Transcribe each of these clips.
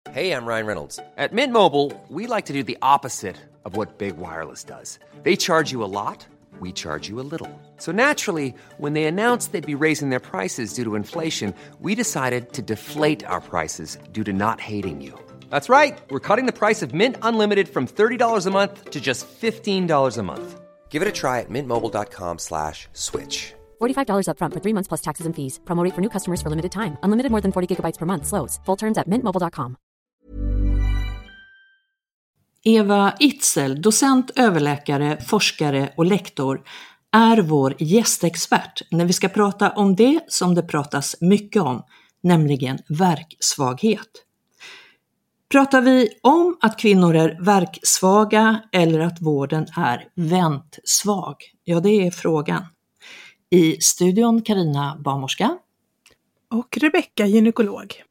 Hey, I'm Ryan Reynolds. At Mint Mobile, we like to do the opposite of what Big Wireless does. They charge you a lot, we charge you a little. So naturally, when they announced they'd be raising their prices due to inflation, we decided to deflate our prices due to not hating you. That's right. We're cutting the price of Mint Unlimited from $30 a month to just $15 a month. Give it a try at mintmobile.com/switch. $45 up front for 3 months plus taxes and fees. Promo rate for new customers for limited time. Unlimited more than 40 gigabytes per month. Slows full terms at mintmobile.com. Eva Itzel, docent, överläkare, forskare och lektor, är vår gästexpert när vi ska prata om det som det pratas mycket om, nämligen värksvaghet. Pratar vi om att kvinnor är värksvaga eller att vården är väntsvag? Ja, det är frågan. I studion Carina, barnmorska. Och Rebecka, gynekolog.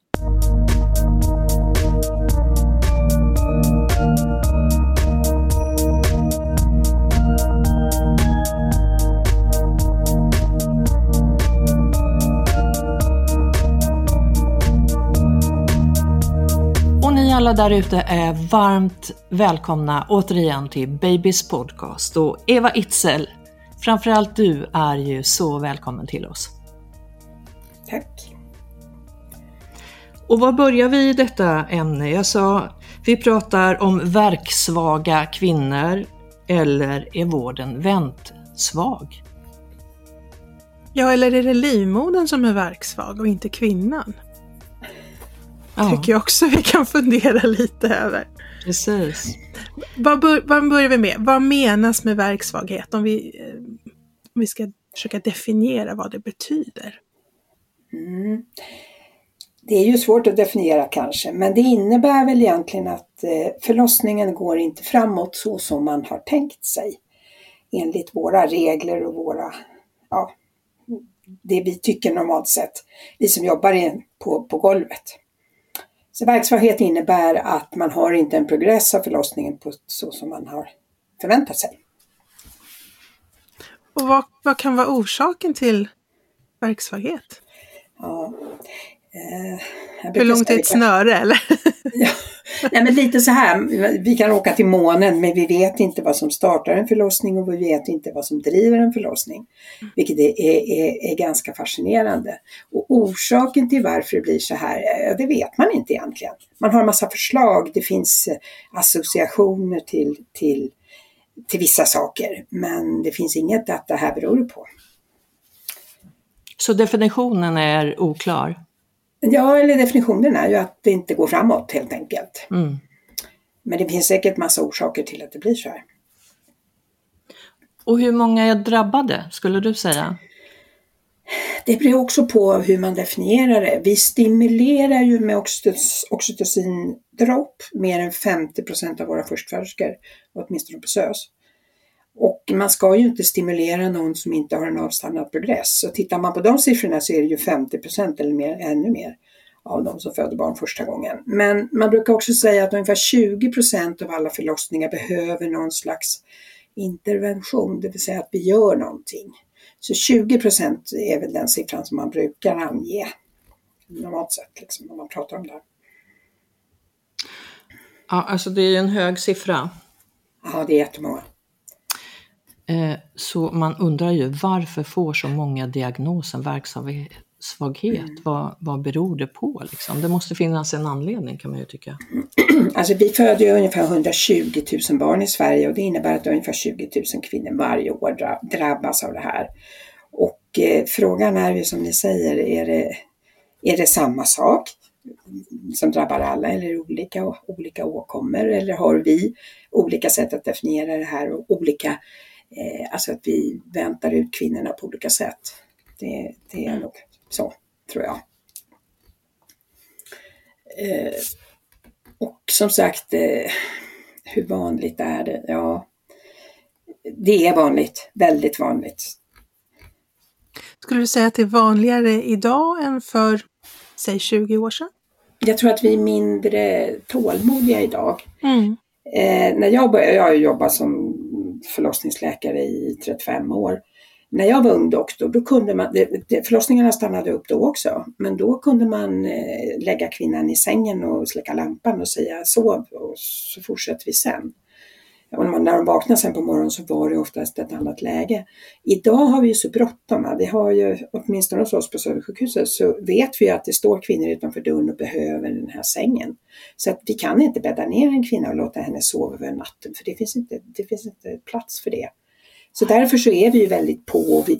Och ni alla där ute är varmt välkomna återigen till Babys podcast. Och Eva Itzel, framförallt du är ju så välkommen till oss. Tack. Och vad börjar vi i detta ämne? Jag sa, vi pratar om värksvaga kvinnor, eller är vården väntsvag? Ja, eller är det livmodern som är värksvag och inte kvinnan? Ja. Tycker jag också vi kan fundera lite över. Precis. Vad börjar vi med? Vad menas med värksvaghet? Om vi ska försöka definiera vad det betyder. Det är ju svårt att definiera kanske, men det innebär väl egentligen att förlossningen går inte framåt så som man har tänkt sig. Enligt våra regler och det vi tycker normalt sett. Vi som jobbar på golvet. Så värksvaghet innebär att man har inte en progress av förlossningen på så som man har förväntat sig. Och vad kan vara orsaken till värksvaghet? Ja, hur långt är ett snöre eller? Ja, nej, men lite så här, vi kan åka till månen men vi vet inte vad som startar en förlossning och vi vet inte vad som driver en förlossning. Vilket är ganska fascinerande. Och orsaken till varför det blir så här, det vet man inte egentligen. Man har en massa förslag, det finns associationer till vissa saker, men det finns inget att det här beror på. Så definitionen är oklar? Ja, eller definitionen är ju att det inte går framåt helt enkelt. Men det finns säkert massa orsaker till att det blir så här. Och hur många är drabbade, skulle du säga? Det beror också på hur man definierar det. Vi stimulerar ju med oxytocin-dropp mer än 50% av våra förstföderskor, åtminstone på SÖS. Och man ska ju inte stimulera någon som inte har en avstannad progress. Så tittar man på de siffrorna så är det ju 50% eller mer, ännu mer av de som föder barn första gången. Men man brukar också säga att ungefär 20% av alla förlossningar behöver någon slags intervention. Det vill säga att vi gör någonting. Så 20% är väl den siffran som man brukar ange normalt sett liksom, när man pratar om det. Ja, alltså det är en hög siffra. Ja, det är jättemånga. Så man undrar ju, varför får så många diagnosen värksvaghet? Vad beror det på? Liksom? Det måste finnas en anledning, kan man ju tycka. Alltså vi föder ju ungefär 120 000 barn i Sverige och det innebär att ungefär 20 000 kvinnor varje år drabbas av det här. Och frågan är ju som ni säger, är det samma sak som drabbar alla eller är det olika åkommor? Eller har vi olika sätt att definiera det här och olika, alltså att vi väntar ut kvinnorna på olika sätt? Det är nog så, tror jag. Och som sagt, hur vanligt är det? Ja, det är vanligt, väldigt vanligt. Skulle du säga att det är vanligare idag än för, säg 20 år sedan? Jag tror att vi är mindre tålmodiga idag. När jag började jobba som förlossningsläkare i 35 år. När jag var ung doktor, då kunde man, förlossningarna stannade upp då också, men då kunde man lägga kvinnan i sängen och släcka lampan och säga sov och så fortsätter vi sen. Och när de vaknade sen på morgonen så var det oftast ett annat läge. Idag har vi ju så bråttom. Vi har ju, åtminstone hos oss på Södersjukhuset, så vet vi att det står kvinnor utanför dörren och behöver den här sängen. Så att vi kan inte bädda ner en kvinna och låta henne sova över natten, för det finns inte plats för det. Så därför så är vi ju väldigt på och vi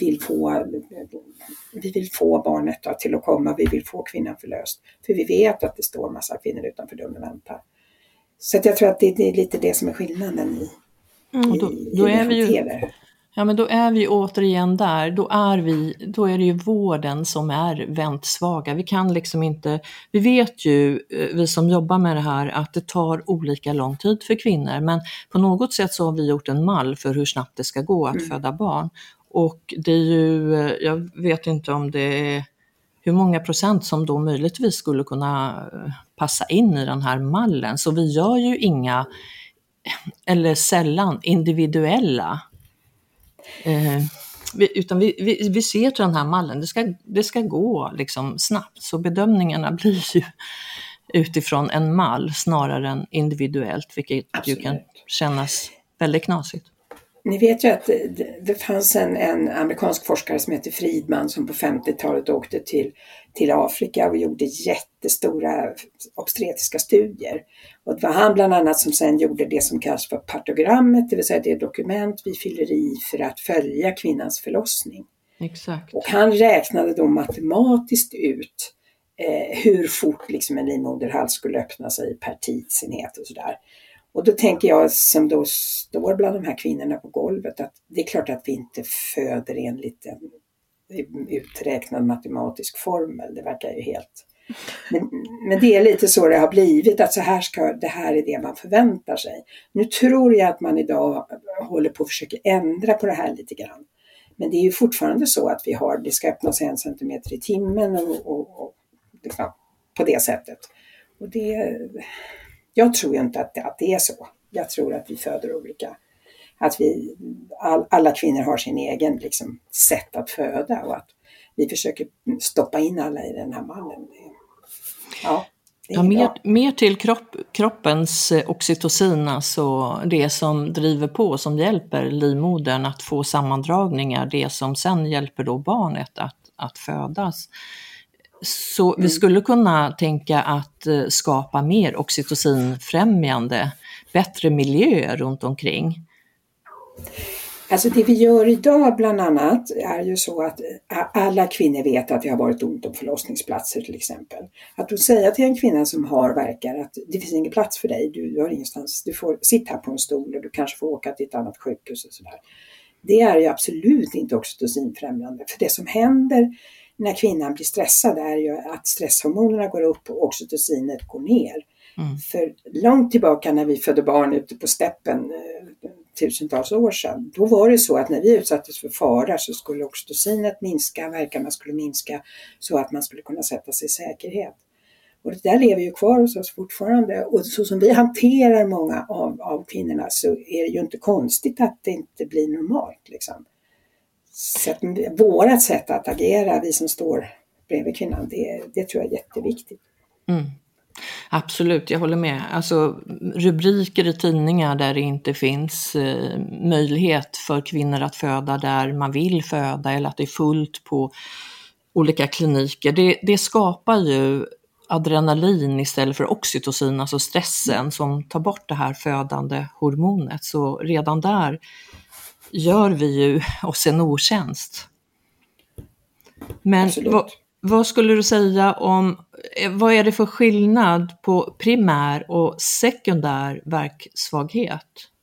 vill få barnet till att komma, vi vill få kvinnan förlöst. För vi vet att det står massa kvinnor utanför dörren och väntar. Så att jag tror att det är lite det som är skillnaden i då är vi ju, ja, men då är vi återigen där. Då är det ju vården som är väntsvaga. Vi kan liksom inte, vi vet ju, vi som jobbar med det här, att det tar olika lång tid för kvinnor. Men på något sätt så har vi gjort en mall för hur snabbt det ska gå att föda barn. Och det är ju, jag vet inte om det är hur många procent som då möjligtvis skulle kunna passa in i den här mallen. Så vi gör ju inga, eller sällan, individuella. Utan vi ser till den här mallen. Det ska gå liksom snabbt. Så bedömningarna blir ju utifrån en mall snarare än individuellt. Vilket ju kan kännas väldigt knasigt. Ni vet ju att det fanns en amerikansk forskare som heter Friedman som på 50-talet åkte till Afrika och gjorde jättestora obstetriska studier. Och det var han bland annat som sen gjorde det som kallas för partogrammet, det vill säga det dokument vi fyller i för att följa kvinnans förlossning. Exakt. Och han räknade då matematiskt ut hur fort liksom en livmoderhals skulle öppna sig per tidsenhet och sådär. Och då tänker jag, som då står bland de här kvinnorna på golvet, att det är klart att vi inte föder enligt en uträknad matematisk formel. Det verkar ju helt... Men det är lite så det har blivit, att det här är det man förväntar sig. Nu tror jag att man idag håller på att försöka ändra på det här lite grann. Men det är ju fortfarande så att det ska öppnas 1 centimeter i timmen och liksom, på det sättet. Och jag tror inte att det är så. Jag tror att vi föder olika. Att alla kvinnor har sin egen liksom, sätt att föda och att vi försöker stoppa in alla i den här mallen. Mer till kroppens oxytocin, alltså det som driver på, som hjälper livmodern att få sammandragningar, det som sen hjälper då barnet att födas. Så vi skulle kunna tänka att skapa mer oxytocinfrämjande, bättre miljö runt omkring. Alltså det vi gör idag bland annat är ju så att alla kvinnor vet att det har varit ont om förlossningsplatser till exempel. Att då säga till en kvinna som har verkar att det finns ingen plats för dig, du har ingenstans, du får sitta här på en stol och du kanske får åka till ett annat sjukhus och sådär. Det är ju absolut inte oxytocinfrämjande, för det som händer när kvinnan blir stressad är ju att stresshormonerna går upp och oxytocinet går ner. För långt tillbaka när vi födde barn ute på steppen tusentals år sedan, då var det så att när vi utsattes för fara så skulle oxytocinet minska, verkarna skulle minska så att man skulle kunna sätta sig i säkerhet. Och det där lever ju kvar hos oss fortfarande, och så som vi hanterar många av kvinnorna så är det ju inte konstigt att det inte blir normalt liksom. Så att vårat sätt att agera, vi som står bredvid kvinnan, det tror jag är jätteviktigt. Absolut, jag håller med. Alltså rubriker i tidningar där det inte finns möjlighet för kvinnor att föda där man vill föda, eller att det är fullt på olika kliniker. Det skapar ju adrenalin istället för oxytocin, alltså stressen som tar bort det här födande hormonet. Så redan där gör vi ju oss en otjänst. Men vad skulle du säga om, vad är det för skillnad på primär och sekundär värksvaghet?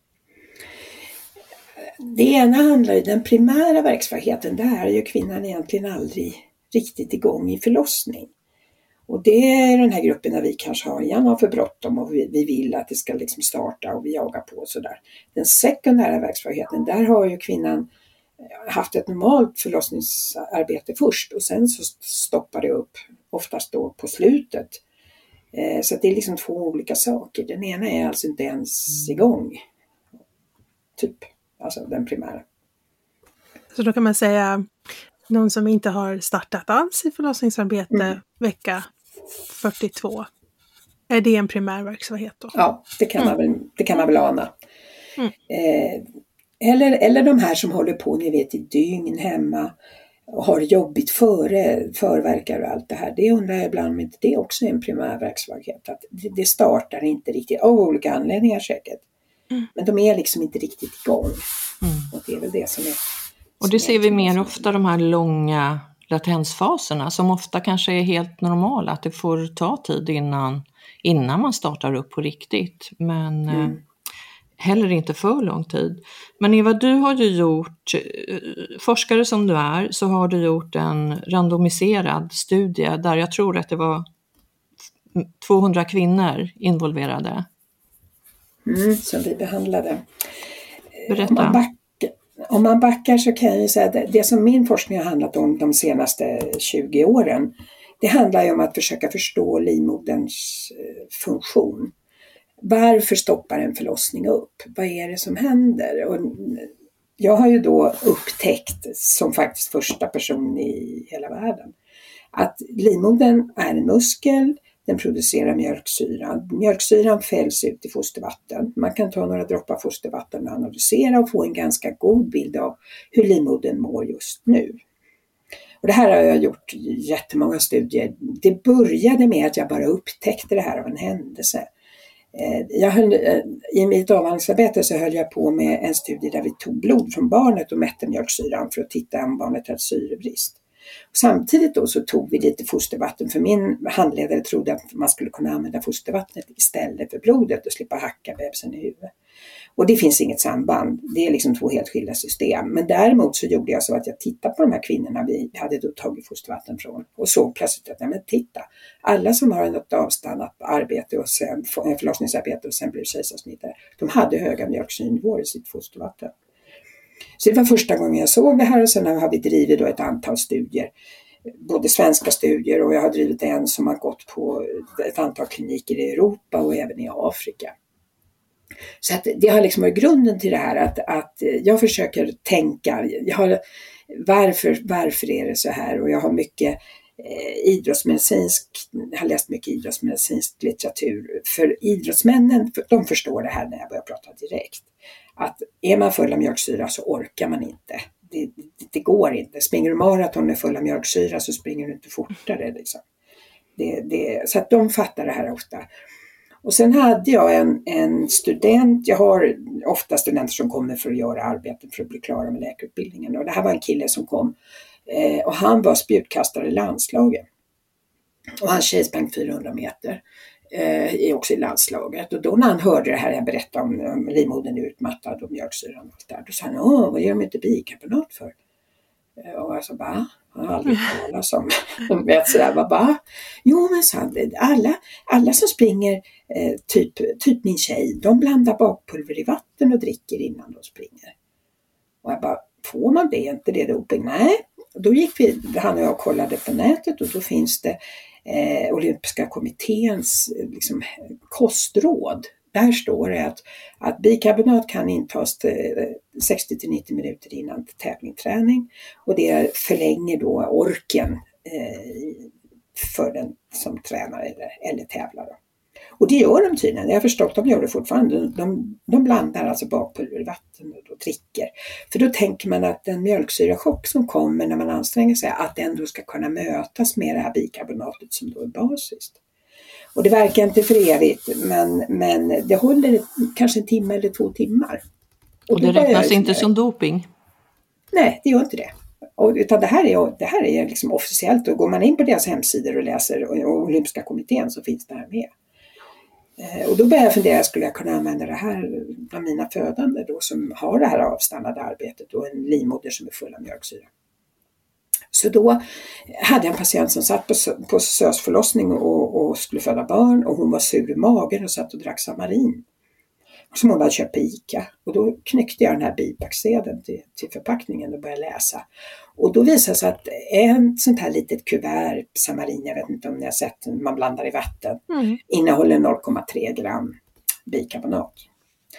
Det ena handlar i den primära värksvagheten, där är ju kvinnan egentligen aldrig riktigt igång i förlossning. Och det är den här gruppen där vi kanske har för bråttom och vi vill att det ska liksom starta och vi jagar på och sådär. Den sekundära värksvagheten, där har ju kvinnan haft ett normalt förlossningsarbete först och sen så stoppar det upp, oftast då på slutet. Så det är liksom 2 olika saker. Den ena är alltså inte ens igång, typ, alltså den primära. Så då kan man säga någon som inte har startat alls i förlossningsarbete vecka 42. Är det en primärverksamhet då? Ja, det kan man väl ana. Eller de här som håller på, ni vet, i dygn hemma och har jobbigt förverkar och allt det här. Det undrar jag ibland om inte det också är en primärverksamhet. Att det startar inte riktigt, av olika anledningar säkert. Men de är liksom inte riktigt igång. Och det är väl det som är... Och det ser vi mer ofta, de här långa latensfaserna som ofta kanske är helt normala. Att det får ta tid innan man startar upp på riktigt. Men heller inte för lång tid. Men Eva, du har ju gjort, forskare som du är, så har du gjort en randomiserad studie där jag tror att det var 200 kvinnor involverade. Som vi behandlade. Berätta. Om man backar så kan jag ju säga att det som min forskning har handlat om de senaste 20 åren, det handlar ju om att försöka förstå livmoderns funktion. Varför stoppar en förlossning upp? Vad är det som händer? Och jag har ju då upptäckt, som faktiskt första person i hela världen, att livmodern är en muskel. Den producerar mjölksyran. Mjölksyran fälls ut i fostervatten. Man kan ta några droppar fostervatten och analysera och få en ganska god bild av hur livmodern mår just nu. Och det här har jag gjort jättemånga studier. Det började med att jag bara upptäckte det här av en händelse. I mitt avhandlingsarbete så höll jag på med en studie där vi tog blod från barnet och mätte mjölksyran för att titta om barnet hade syrebrist. Och samtidigt då så tog vi lite fostervatten, för min handledare trodde att man skulle kunna använda fostervattnet istället för blodet och slippa hacka bebisen i huvudet. Och det finns inget samband, det är liksom två helt skilda system. Men däremot så gjorde jag så att jag tittade på de här kvinnorna vi hade då tagit fostervatten från och såg plötsligt att, nej men titta, alla som har något avstannat arbete och sen förlossningsarbete och sen blev kejsarsnittare, de hade höga mjölksyrnivåer i sitt fostervatten. Så det var första gången jag såg det här, och sen har vi drivit då ett antal studier, både svenska studier, och jag har drivit en som har gått på ett antal kliniker i Europa och även i Afrika. Så att det har liksom varit grunden till det här att jag försöker tänka, varför är det så här, och jag har mycket jag har läst mycket idrottsmedicinsk litteratur, för idrottsmännen, de förstår det här när jag börjar prata direkt. Att är man full av mjölksyra så orkar man inte. Det går inte. Springer du maraton med full av mjölksyra så springer du inte fortare. Liksom. Så att de fattar det här ofta. Och sen hade jag en student. Jag har ofta studenter som kommer för att göra arbeten för att bli klara med läkarutbildningen. Och det här var en kille som kom. Och han var spjutkastare i landslaget. Och han tjejsprang 400 meter. Också i landslaget. Och då när han hörde det här jag berättade om livmodern är utmattad och mjölksyran och allt där, då sa han, vad gör de inte bikarbonat för? Och jag sa, jag har aldrig talat om sådär, jo men sa han, alla som springer typ min tjej, de blandar bakpulver i vatten och dricker innan de springer. Och jag bara, får man det? Inte det doping? Nej. Och då gick han och jag kollade på nätet, och då finns det Olympiska kommitténs liksom, kostråd. Där står det att bikarbonat kan intas 60-90 minuter innan tävlingsträning, och det förlänger då orken för den som tränar eller tävlar. Och det gör de tydligen, jag har förstått att de gör det fortfarande. De blandar alltså bakpulver i vatten och dricker. För då tänker man att den mjölksyrachock som kommer när man anstränger sig, att den då ska kunna mötas med det här bikarbonatet som då är basiskt. Och det verkar inte för evigt, men det håller kanske en timme eller 2 timmar. Och det räknas inte som doping? Nej, det gör inte det. Utan det här är liksom officiellt, och går man in på deras hemsidor och läser och Olympiska kommittén så finns det här med. Och då började jag fundera, skulle jag kunna använda det här bland mina födande då, som har det här avstannade arbetet och en livmoder som är full av mjölksyra. Så då hade jag en patient som satt på sösförlossning och skulle föda barn, och hon var sur i magen och satt och drack samarin som hon hade köpt på ICA. Och då knyckte jag den här bipacksedeln till förpackningen och började läsa. Och då visade det sig att en sånt här litet kuvert samarin, jag vet inte om ni har sett, man blandar i vatten, innehåller 0,3 gram bikarbonat.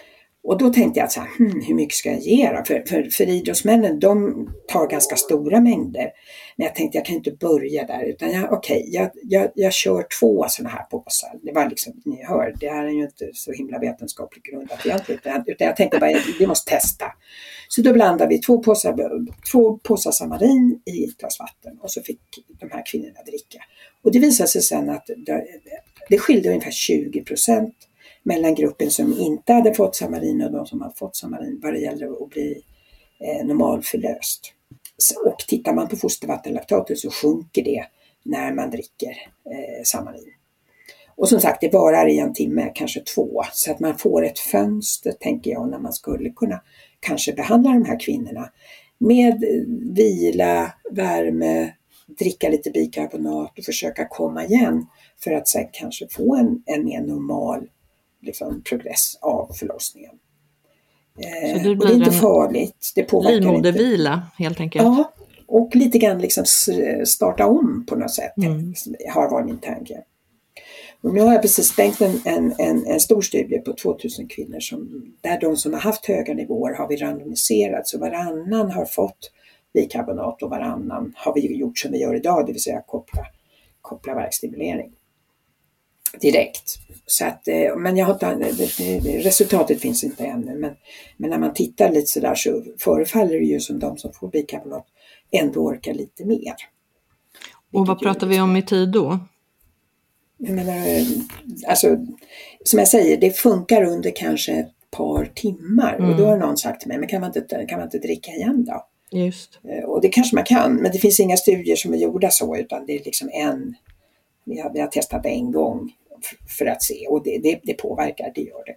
Och då tänkte jag att så här, hur mycket ska jag ge då? För idrottsmännen, de tar ganska stora mängder. Men jag tänkte jag kan inte börja där, utan jag kör 2 sådana här påsar. Det var liksom, ni hör, det här är ju inte så himla vetenskapligt grundat egentligen, utan jag tänkte bara vi måste testa. Så då blandade vi 2 påsar samarin i ett glas vatten, och så fick de här kvinnorna dricka. Och det visade sig sen att det skilde ungefär 20% mellan gruppen som inte hade fått samarin och de som hade fått samarin vad det gäller att bli normalförlöst. Och tittar man på fostervattenlaktatet så sjunker det när man dricker samarin. Och som sagt, det varar i 1 timme, kanske 2. Så att man får ett fönster, tänker jag, när man skulle kunna kanske behandla de här kvinnorna med vila, värme, dricka lite bikarbonat och försöka komma igen för att sen kanske få en mer normal liksom, progress av förlossningen. Så det och det är inte farligt. Det påverkar livmodervila helt enkelt. Ja, och lite grann liksom starta om på något sätt. Har varit min tanke. Och nu har jag precis stängt en stor studie på 2000 kvinnor där de som har haft höga nivåer har vi randomiserat. Så varannan har fått bikarbonat och varannan har vi gjort som vi gör idag, det vill säga koppla värkstimulering direkt. Så att, men jag har inte, resultatet finns inte ännu, men när man tittar lite sådär så förefaller det ju som de som får bikarbonat ändå orkar lite mer. Och vad pratar vi om i tid då? Jag menar, alltså, som jag säger, det funkar under kanske ett par timmar och då har någon sagt till mig, men kan man inte dricka igen då? Just. Och det kanske man kan, men det finns inga studier som är gjorda så, utan det är liksom vi har testat det en gång för att se, och det påverkar, det gör det.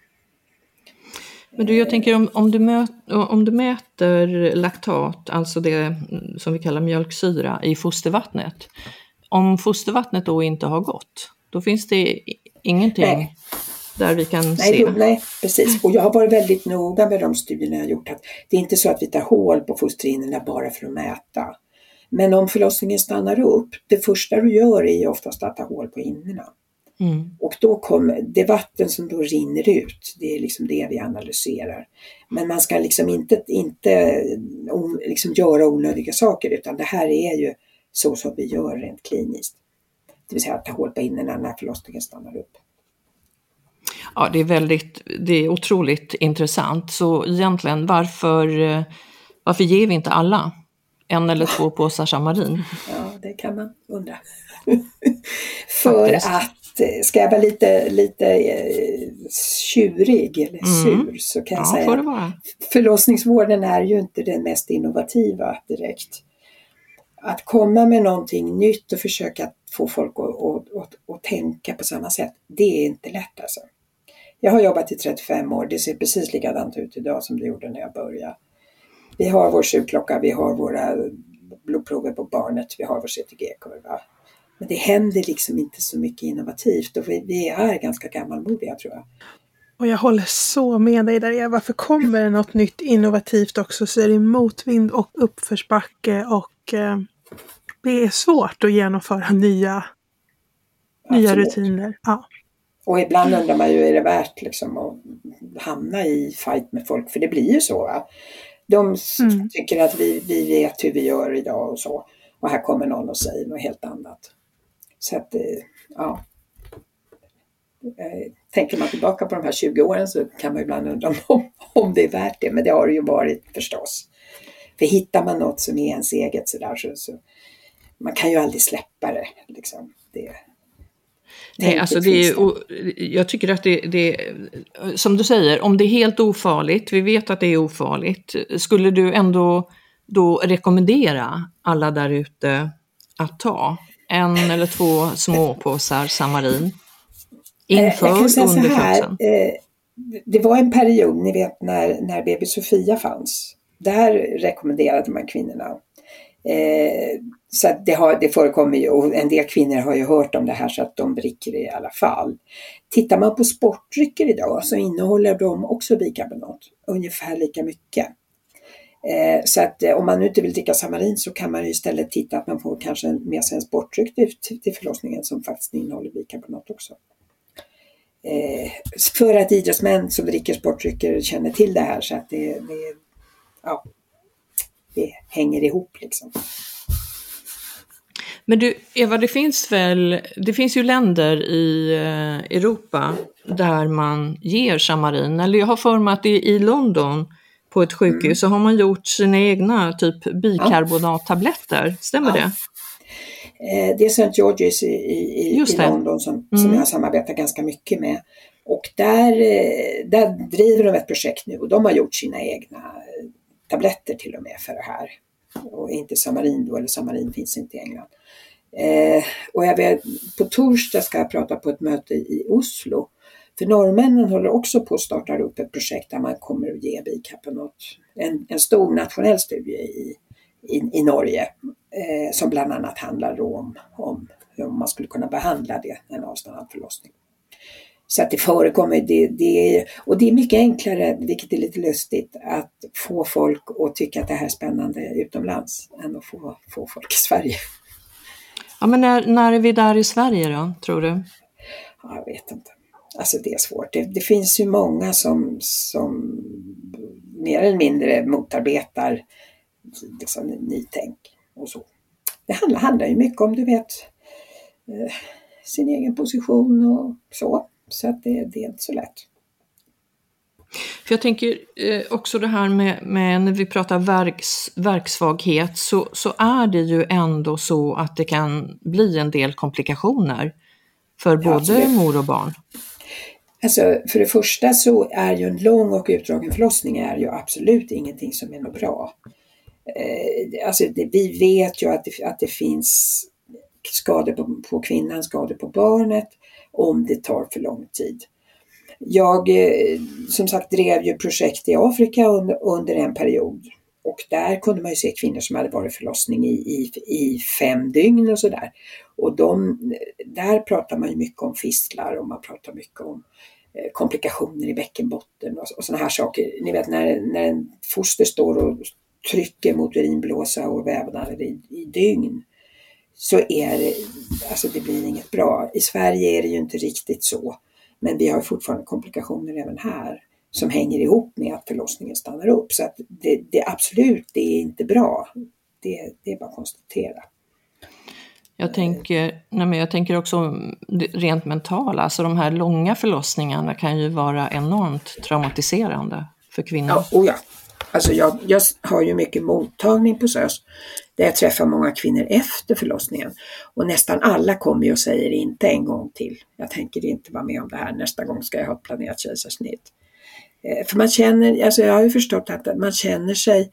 Men jag tänker om du mäter laktat, alltså det som vi kallar mjölksyra i fostervattnet, om fostervattnet då inte har gått, då finns det ingenting där vi kan se. Nej, precis. Och jag har varit väldigt noga med de studierna jag har gjort, att det är inte så att vi tar hål på fosterhinnorna bara för att mäta. Men om förlossningen stannar upp, det första du gör är ju oftast att ta hål på hinnorna. Och då kommer det vatten som då rinner ut, det är liksom det vi analyserar. Men man ska liksom inte liksom göra onödiga saker, utan det här är ju så som vi gör rent kliniskt. Det vill säga att ta hål på hinnorna när förlossningen stannar upp. Ja, det är otroligt intressant. Så egentligen, varför ger vi inte alla 1 eller 2 påsar samarin? Ja, det kan man undra. För att, ska jag vara lite tjurig eller sur, så kan jag säga att förlossningsvården är ju inte den mest innovativa direkt. Att komma med någonting nytt och försöka få folk att tänka på samma sätt, det är inte lätt alltså. Jag har jobbat i 35 år, det ser precis likadant ut idag som det gjorde när jag började. Vi har vår sugklocka, vi har våra blodprover på barnet, vi har vår CTG-kurva. Men det händer liksom inte så mycket innovativt, och vi är ganska gammalmodiga, tror jag. Och jag håller så med dig där, Eva. För kommer det något nytt innovativt också så är det motvind och uppförsbacke, och det är svårt att genomföra nya rutiner. Ja. Och ibland undrar man ju, är det värt liksom att hamna i fight med folk? För det blir ju så, va? De tycker att vi vet hur vi gör idag och så. Och här kommer någon och säger något helt annat. Så att, ja. Tänker man tillbaka på de här 20 åren så kan man ibland undra om det är värt det. Men det har det ju varit förstås. För hittar man något som är ens eget så man kan ju aldrig släppa det. Liksom. Nej, alltså jag tycker att det som du säger, om det är helt ofarligt, vi vet att det är ofarligt, skulle du ändå då rekommendera alla där ute att ta 1 eller 2 små påsar samarin inför under födseln? Det var en period, ni vet, när baby Sofia fanns. Där rekommenderade man kvinnorna. Så att det förekommer ju, och en del kvinnor har ju hört om det här så att de dricker det i alla fall. Tittar man på sportdrycker idag så innehåller de också bikarbonat, ungefär lika mycket. Så att om man inte vill dricka samarin så kan man ju istället titta att man får kanske med sig en sportdryck till förlossningen som faktiskt innehåller bikarbonat också. för att idrottsmän som dricker sportdrycker känner till det här, så att det hänger ihop liksom. Men du, Eva, det finns ju länder i Europa där man ger samarin, eller jag har för mig att i London på ett sjukhus så har man gjort sina egna typ bikarbonattabletter, stämmer det? Det är St. George's i London som jag samarbetar ganska mycket med. Och där driver de ett projekt nu och de har gjort sina egna tabletter till och med för det här. Och inte samarin då, eller samarin finns inte i England. Och på torsdag ska jag prata på ett möte i Oslo. För norrmännen håller också på att starta upp ett projekt där man kommer att ge bikarbonat. En stor nationell studie i Norge som bland annat handlar om hur man skulle kunna behandla en avstannad förlossning. Så att det förekommer, och det är mycket enklare, vilket är lite lustigt, att få folk att tycka att det här är spännande utomlands än att få folk i Sverige. Ja, men när är vi där i Sverige då, tror du? Ja, jag vet inte. Alltså det är svårt. Det finns ju många som mer eller mindre motarbetar liksom nytänk och så. Det handlar ju mycket om, du vet, sin egen position och så. Så att det är inte så lätt. För jag tänker också det här med när vi pratar verksvaghet så är det ju ändå så att det kan bli en del komplikationer för både mor och barn. Alltså för det första så är ju en lång och utdragen förlossning är ju absolut ingenting som är något bra. Vi vet ju att det finns skador på kvinnan, skador på barnet om det tar för lång tid. Jag som sagt drev ju projekt i Afrika under en period och där kunde man ju se kvinnor som hade varit förlossning i 5 dygn och sådär. Och där pratar man ju mycket om fistlar och man pratar mycket om komplikationer i bäckenbotten och sådana här saker. Ni vet när en foster står och trycker mot urinblåsa och vävnader i dygn, så är det, alltså det blir inget bra. I Sverige är det ju inte riktigt så. Men vi har fortfarande komplikationer även här som hänger ihop med att förlossningen stannar upp. Så att det absolut, det är inte bra. Det är bara att konstatera. Jag tänker också rent mentala. Alltså de här långa förlossningarna kan ju vara enormt traumatiserande för kvinnor. Ja. Alltså jag har ju mycket mottagning på SÖS där jag träffar många kvinnor efter förlossningen. Och nästan alla kommer ju och säger inte en gång till. Jag tänker inte vara med om det här. Nästa gång ska jag ha ett planerat kejsarsnitt. För man känner, alltså jag har ju förstått att man känner sig,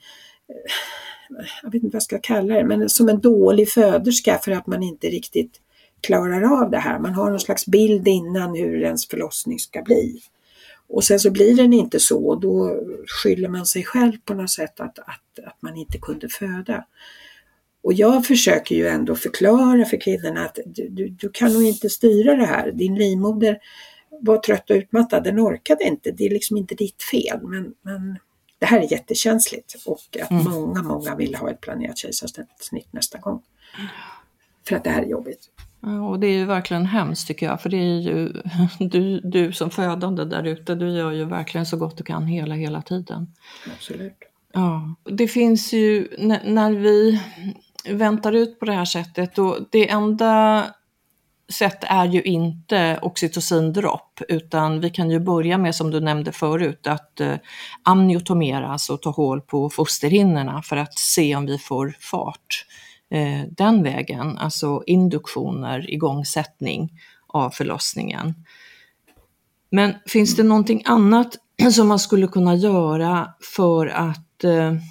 jag vet inte vad jag ska kalla det, men som en dålig föderska för att man inte riktigt klarar av det här. Man har någon slags bild innan hur ens förlossning ska bli. Och sen så blir den inte så och då skyller man sig själv på något sätt att man inte kunde föda. Och jag försöker ju ändå förklara för kvinnorna att du kan nog inte styra det här. Din livmoder var trött och utmattad, den orkade inte. Det är liksom inte ditt fel. Men det här är jättekänsligt och att många vill ha ett planerat kejsarsnitt nästa gång. För att det här är jobbigt. Ja, och det är ju verkligen hemskt tycker jag, för det är ju du som födande där ute, du gör ju verkligen så gott du kan hela tiden. Absolut. Ja, det finns ju, när vi väntar ut på det här sättet, och det enda sätt är ju inte oxytocindropp, utan vi kan ju börja med, som du nämnde förut, att amniotomera, alltså ta hål på fosterhinnorna för att se om vi får fart den vägen, alltså induktioner, igångsättning av förlossningen. Men finns det någonting annat som man skulle kunna göra för att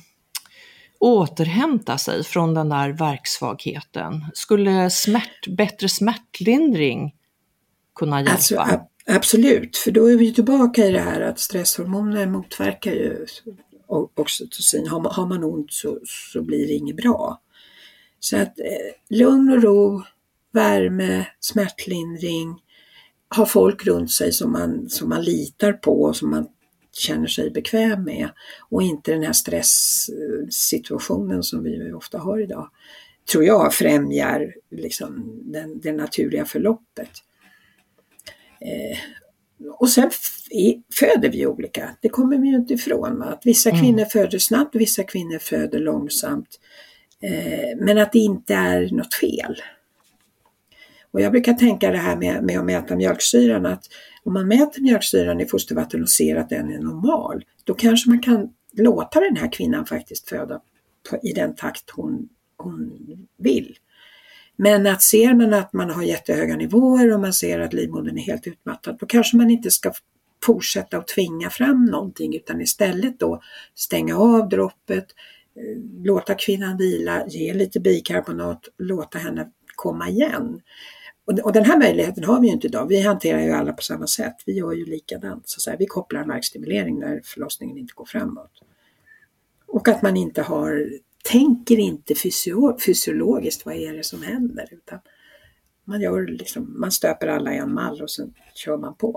återhämta sig från den där verksvagheten? Skulle bättre smärtlindring kunna hjälpa? Alltså, absolut, för då är vi tillbaka i det här att stresshormoner motverkar ju oxytocin. Har man ont så blir det inget bra. Så att lugn och ro, värme, smärtlindring, ha folk runt sig som man litar på och som man känner sig bekväm med, och inte den här stresssituationen som vi ofta har idag, tror jag främjar liksom det naturliga förloppet. Och sen föder vi olika. Det kommer vi ju inte ifrån. Att vissa kvinnor föder snabbt, vissa kvinnor föder långsamt. Men att det inte är något fel. Och jag brukar tänka det här med att mäta mjölksyran. Att om man mäter mjölksyran i fostervatten och ser att den är normal. Då kanske man kan låta den här kvinnan faktiskt föda i den takt hon vill. Men att ser man att man har jättehöga nivåer och man ser att livmodern är helt utmattad, då kanske man inte ska fortsätta att tvinga fram någonting, utan istället då stänga av droppet, låta kvinnan vila, ge lite bikarbonat, låta henne komma igen. Och den här möjligheten har vi ju inte idag. Vi hanterar ju alla på samma sätt. Vi gör ju likadant. Så vi kopplar värkstimulering när förlossningen inte går framåt. Och att man inte tänker inte fysiologiskt vad är det som händer, utan man stöper alla i en mall och sen kör man på.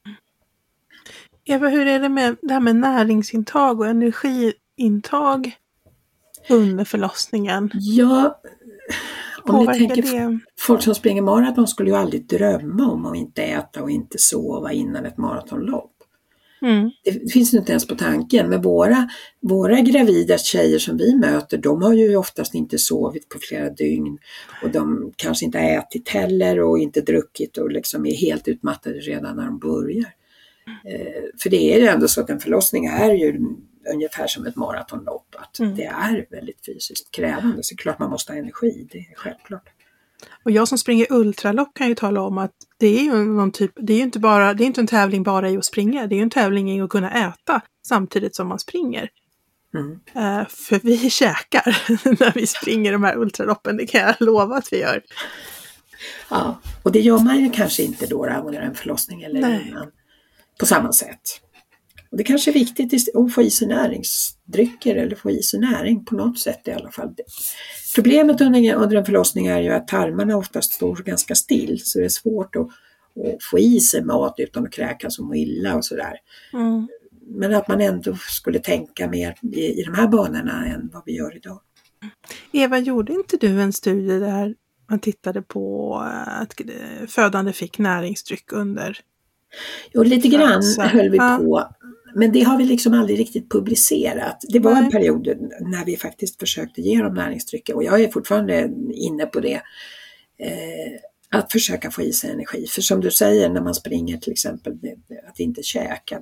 Eva, hur är det med det här med näringsintag och energiintag under förlossningen? Ja, om ni tänker det? Folk som springer maraton skulle ju aldrig drömma om att inte äta och inte sova innan ett maratonlopp. Det finns inte ens på tanken, men våra gravida tjejer som vi möter, de har ju oftast inte sovit på flera dygn och de kanske inte ätit heller och inte druckit och liksom är helt utmattade redan när de börjar. För det är ju ändå så att en förlossning är ju ungefär som ett maratonlopp, att det är väldigt fysiskt krävande, så klart man måste ha energi, det är självklart. Och jag som springer ultralopp kan ju tala om att det är ju det är inte en tävling bara i att springa, det är ju en tävling i att kunna äta samtidigt som man springer. För vi käkar när vi springer de här ultraloppen, det kan jag lova att vi gör. Ja, och det gör man ju kanske inte då under en förlossning eller innan på samma sätt. Och det kanske är viktigt att få i sig näringsdrycker eller få i sig näring på något sätt i alla fall. Problemet under en förlossning är ju att tarmarna oftast står ganska still, så det är svårt att få i sig mat utan att kräkas och må illa och sådär. Men att man ändå skulle tänka mer i de här banorna än vad vi gör idag. Eva, gjorde inte du en studie där man tittade på att födande fick näringsdryck under? Jo, lite grann höll vi på. Men det har vi liksom aldrig riktigt publicerat. Det var en period när vi faktiskt försökte ge dem näringsdrycker. Och jag är fortfarande inne på det. Att försöka få i sig energi. För som du säger, när man springer till exempel, att inte käka.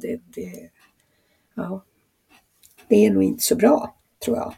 Det är nog inte så bra, tror jag.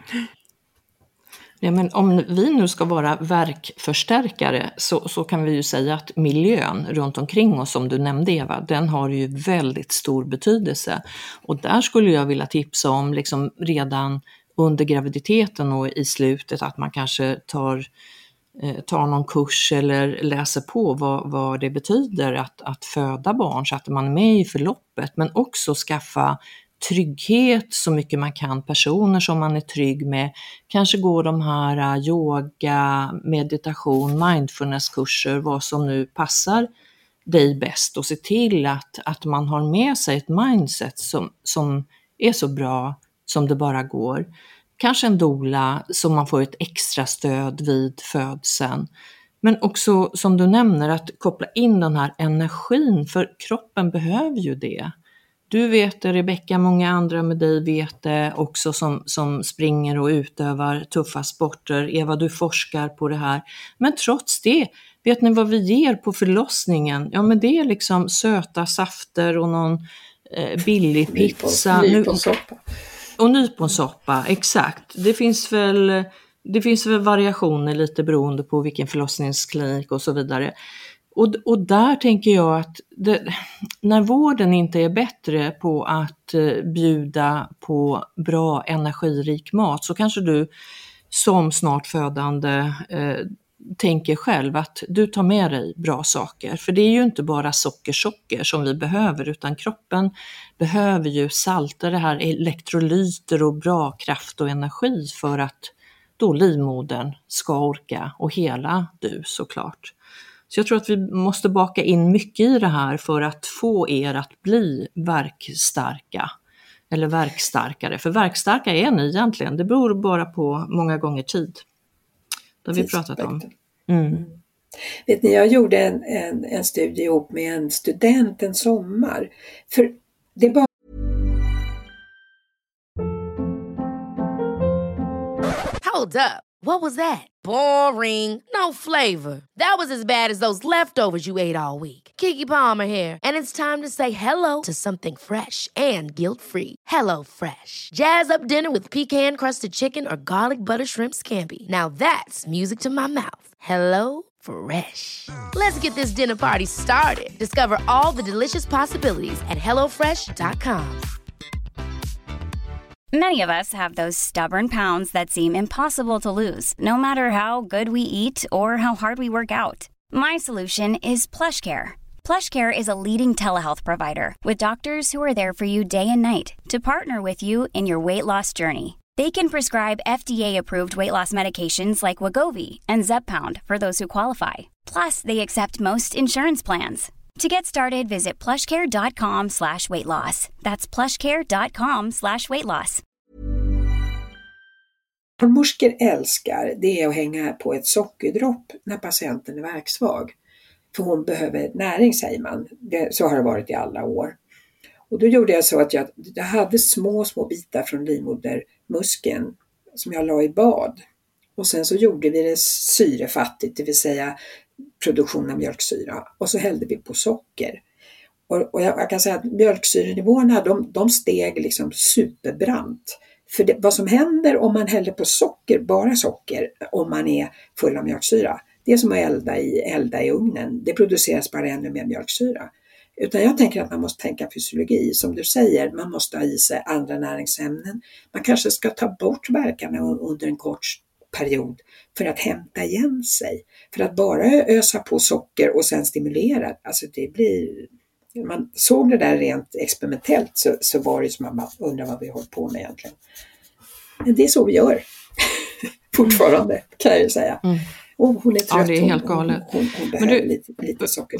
Ja, men om vi nu ska vara verkförstärkare så kan vi ju säga att miljön runt omkring oss, som du nämnde Eva, den har ju väldigt stor betydelse. Och där skulle jag vilja tipsa om liksom redan under graviditeten och i slutet att man kanske tar någon kurs eller läser på vad det betyder att föda barn, så att man är med i förloppet, men också skaffa trygghet så mycket man kan, personer som man är trygg med, kanske går de här yoga, meditation, mindfulness-kurser, vad som nu passar dig bäst, och se till att man har med sig ett mindset som är så bra som det bara går. Kanske en doula som man får ett extra stöd vid födseln. Men också som du nämner, att koppla in den här energin, för kroppen behöver ju det. Du vet det, Rebecka, många andra med dig vet det också som springer och utövar tuffa sporter. Eva, du forskar på det här. Men trots det, vet ni vad vi ger på förlossningen? Ja, men det är liksom söta safter och någon billig pizza. Nyponsoppa. Och nyponsoppa, exakt. Det finns väl variationer lite beroende på vilken förlossningsklinik och så vidare. Och där tänker jag att när vården inte är bättre på att bjuda på bra energirik mat, så kanske du som snart födande tänker själv att du tar med dig bra saker. För det är ju inte bara socker som vi behöver, utan kroppen behöver ju salta, det här elektrolyter och bra kraft och energi för att då livmodern ska orka och hela du såklart. Så jag tror att vi måste baka in mycket i det här för att få er att bli verkstarka eller verkstarkare. För verkstarka är ni egentligen, det beror bara på många gånger tid. Det har vi pratat om. Vet ni, jag gjorde en studie ihop med en student en sommar. För det bara... Hold up. What was that? Boring. No flavor. That was as bad as those leftovers you ate all week. Keke Palmer here. And it's time to say hello to something fresh and guilt-free. Hello Fresh. Jazz up dinner with pecan-crusted chicken or garlic butter shrimp scampi. Now that's music to my mouth. Hello Fresh. Let's get this dinner party started. Discover all the delicious possibilities at hellofresh.com. Many of us have those stubborn pounds that seem impossible to lose, no matter how good we eat or how hard we work out. My solution is PlushCare. PlushCare is a leading telehealth provider with doctors who are there for you day and night to partner with you in your weight loss journey. They can prescribe FDA-approved weight loss medications like Wegovy and Zepbound for those who qualify. Plus, they accept most insurance plans. To get started, visit plushcare.com/weightloss. That's plushcare.com/weightloss. Barnmorskor älskar det är att hänga på ett sockerdropp när patienten är värksvag. För hon behöver näring, säger man. Så har det varit i alla år. Och då gjorde jag så att jag hade små bitar från livmodermuskeln som jag la i bad. Och sen så gjorde vi det syrefattigt, det vill säga produktion av mjölksyra. Och så hällde vi på socker. Och jag kan säga att mjölksyrenivåerna de steg liksom superbrant. För vad som händer om man häller på socker, bara socker, om man är full av mjölksyra. Det är som att elda i ugnen. Det produceras bara ännu mer mjölksyra. Utan jag tänker att man måste tänka fysiologi. Som du säger, man måste ha i sig andra näringsämnen. Man kanske ska ta bort verkarna under en kort period för att hämta igen sig. För att bara ösa på socker och sen stimulera. Alltså det blir... Man såg det där rent experimentellt så var det som att man undrar vad vi håller på med egentligen. Men det är så vi gör. Fortfarande kan jag ju säga. Hon är trött. Ja, det är helt galet. Hon behöver lite socker.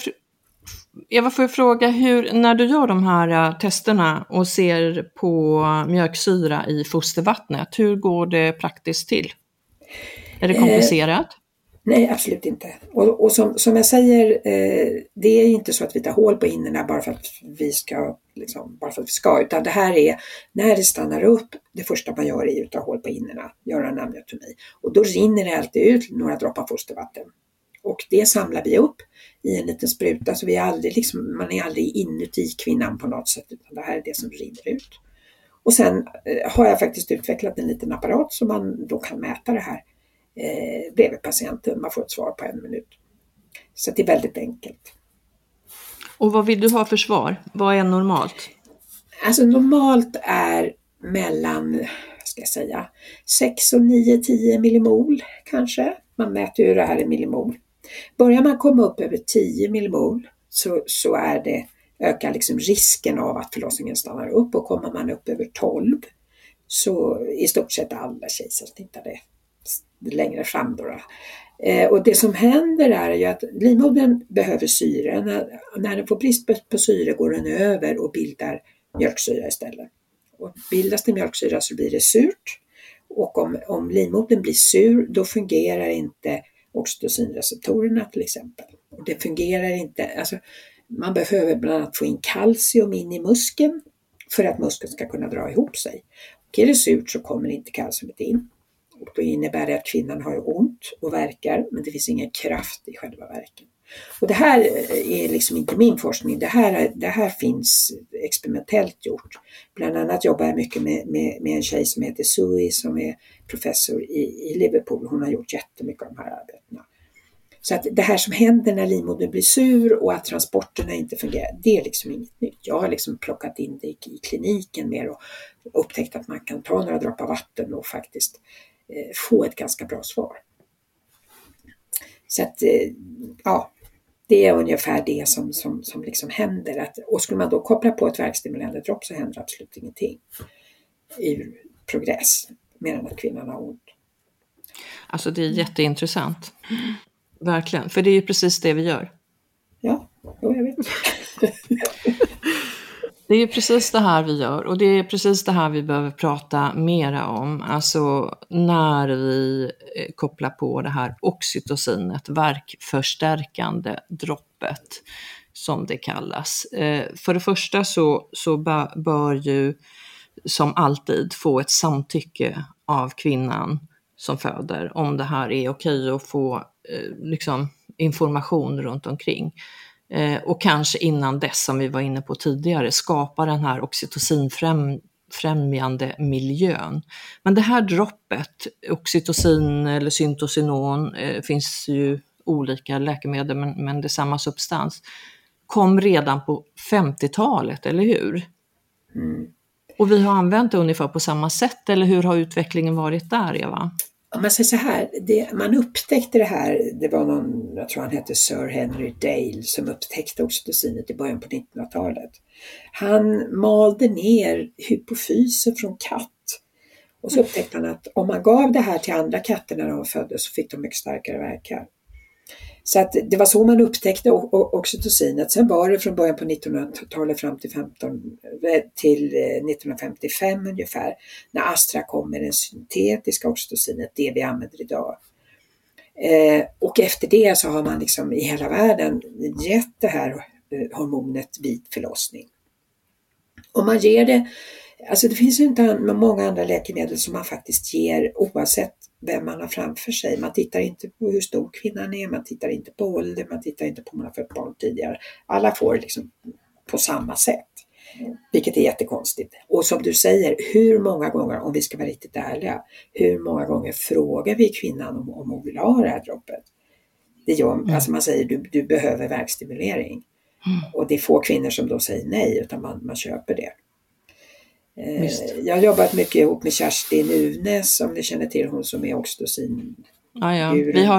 Får jag fråga, när du gör de här testerna och ser på mjölksyra i fostervattnet, hur går det praktiskt till? Är det komplicerat? Nej, absolut inte. Och som jag säger, det är inte så att vi tar hål på innerna bara för att vi ska, utan det här är, när det stannar upp, det första man gör är att ta hål på innerna, göra en amniotomi. Och då rinner det alltid ut några droppar fostervatten. Och det samlar vi upp i en liten spruta, så man är aldrig inuti kvinnan på något sätt, utan det här är det som rinner ut. Och sen har jag faktiskt utvecklat en liten apparat som man då kan mäta det här bredvid patienten. Man får ett svar på 1 minut. Så det är väldigt enkelt. Och vad vill du ha för svar? Vad är normalt? Alltså normalt är mellan, 6 och 9-10 millimol kanske. Man mäter ju det här i millimol. Börjar man komma upp över 10 millimol så är det, ökar liksom risken av att förlossningen stannar upp, och kommer man upp över 12 så i stort sett alla kejsarsnittade längre fram då. Och det som händer är ju att livmodern behöver syre. När den får brist på syre går den över och bildar mjölksyra istället. Och bildas det mjölksyra så blir det surt. Och om livmodern blir sur, då fungerar inte oxytocinreceptorerna till exempel. Och det fungerar inte, alltså man behöver bland annat få in kalcium in i muskeln för att muskeln ska kunna dra ihop sig. Och är det surt så kommer inte kalciumet in. Och då innebär det att kvinnan har ont och värkar, men det finns ingen kraft i själva värken. Och det här är liksom inte min forskning, det här finns experimentellt gjort. Bland annat jobbar jag mycket med en tjej som heter Sui, som är professor i Liverpool. Hon har gjort jättemycket av de här arbetena. Så att det här som händer när livmodern blir sur och att transporterna inte fungerar, det är liksom inget nytt. Jag har liksom plockat in det i kliniken mer och upptäckt att man kan ta några droppar vatten och faktiskt få ett ganska bra svar. Så att det är ungefär det som liksom händer. Och skulle man då koppla på ett värkstimulerande dropp så händer absolut ingenting i progress, mer än att kvinnan har ont. Alltså det är jätteintressant. Verkligen, för det är ju precis det vi gör. Ja, jag vet. Det är precis det här vi gör och det är precis det här vi behöver prata mera om. Alltså när vi kopplar på det här oxytocinet, värkförstärkande droppet som det kallas. För det första så bör ju som alltid få ett samtycke av kvinnan som föder om det här är okej att få liksom information runt omkring. Och kanske innan dess, som vi var inne på tidigare, skapa den här oxytocinfrämjande miljön. Men det här droppet, oxytocin eller syntocinon, finns ju olika läkemedel men det är samma substans, kom redan på 50-talet, eller hur? Mm. Och vi har använt det ungefär på samma sätt, eller hur har utvecklingen varit där, Eva? Om man säger så här, man upptäckte det här, det var någon, jag tror han hette Sir Henry Dale som upptäckte oxytocinet i början på 1900-talet. Han malde ner hypofyser från katt och så upptäckte han att om man gav det här till andra katter när de var födda så fick de mycket starkare verkar. Så att det var så man upptäckte oxytocinet. Sen var det från början på 1900-talet fram till 1955 ungefär, när Astra kom med den syntetiska oxytocinet, det vi använder idag. Och efter det så har man liksom i hela världen gett det här hormonet vid förlossning. Och man ger det, alltså det finns ju inte många andra läkemedel som man faktiskt ger oavsett vem man har framför sig. Man tittar inte på hur stor kvinnan är, man tittar inte på ålder, man tittar inte på om man har fött barn tidigare. Alla får liksom på samma sätt, vilket är jättekonstigt. Och som du säger, hur många gånger, om vi ska vara riktigt ärliga, hur många gånger frågar vi kvinnan om hon vill ha det här droppet? Det gör, alltså man säger du behöver värkstimulering. Och det är få kvinnor som då säger nej, utan man köper det. Jag har jobbat mycket ihop med Kerstin Uvnes, om ni känner till, hon som är oxytocin. Ja.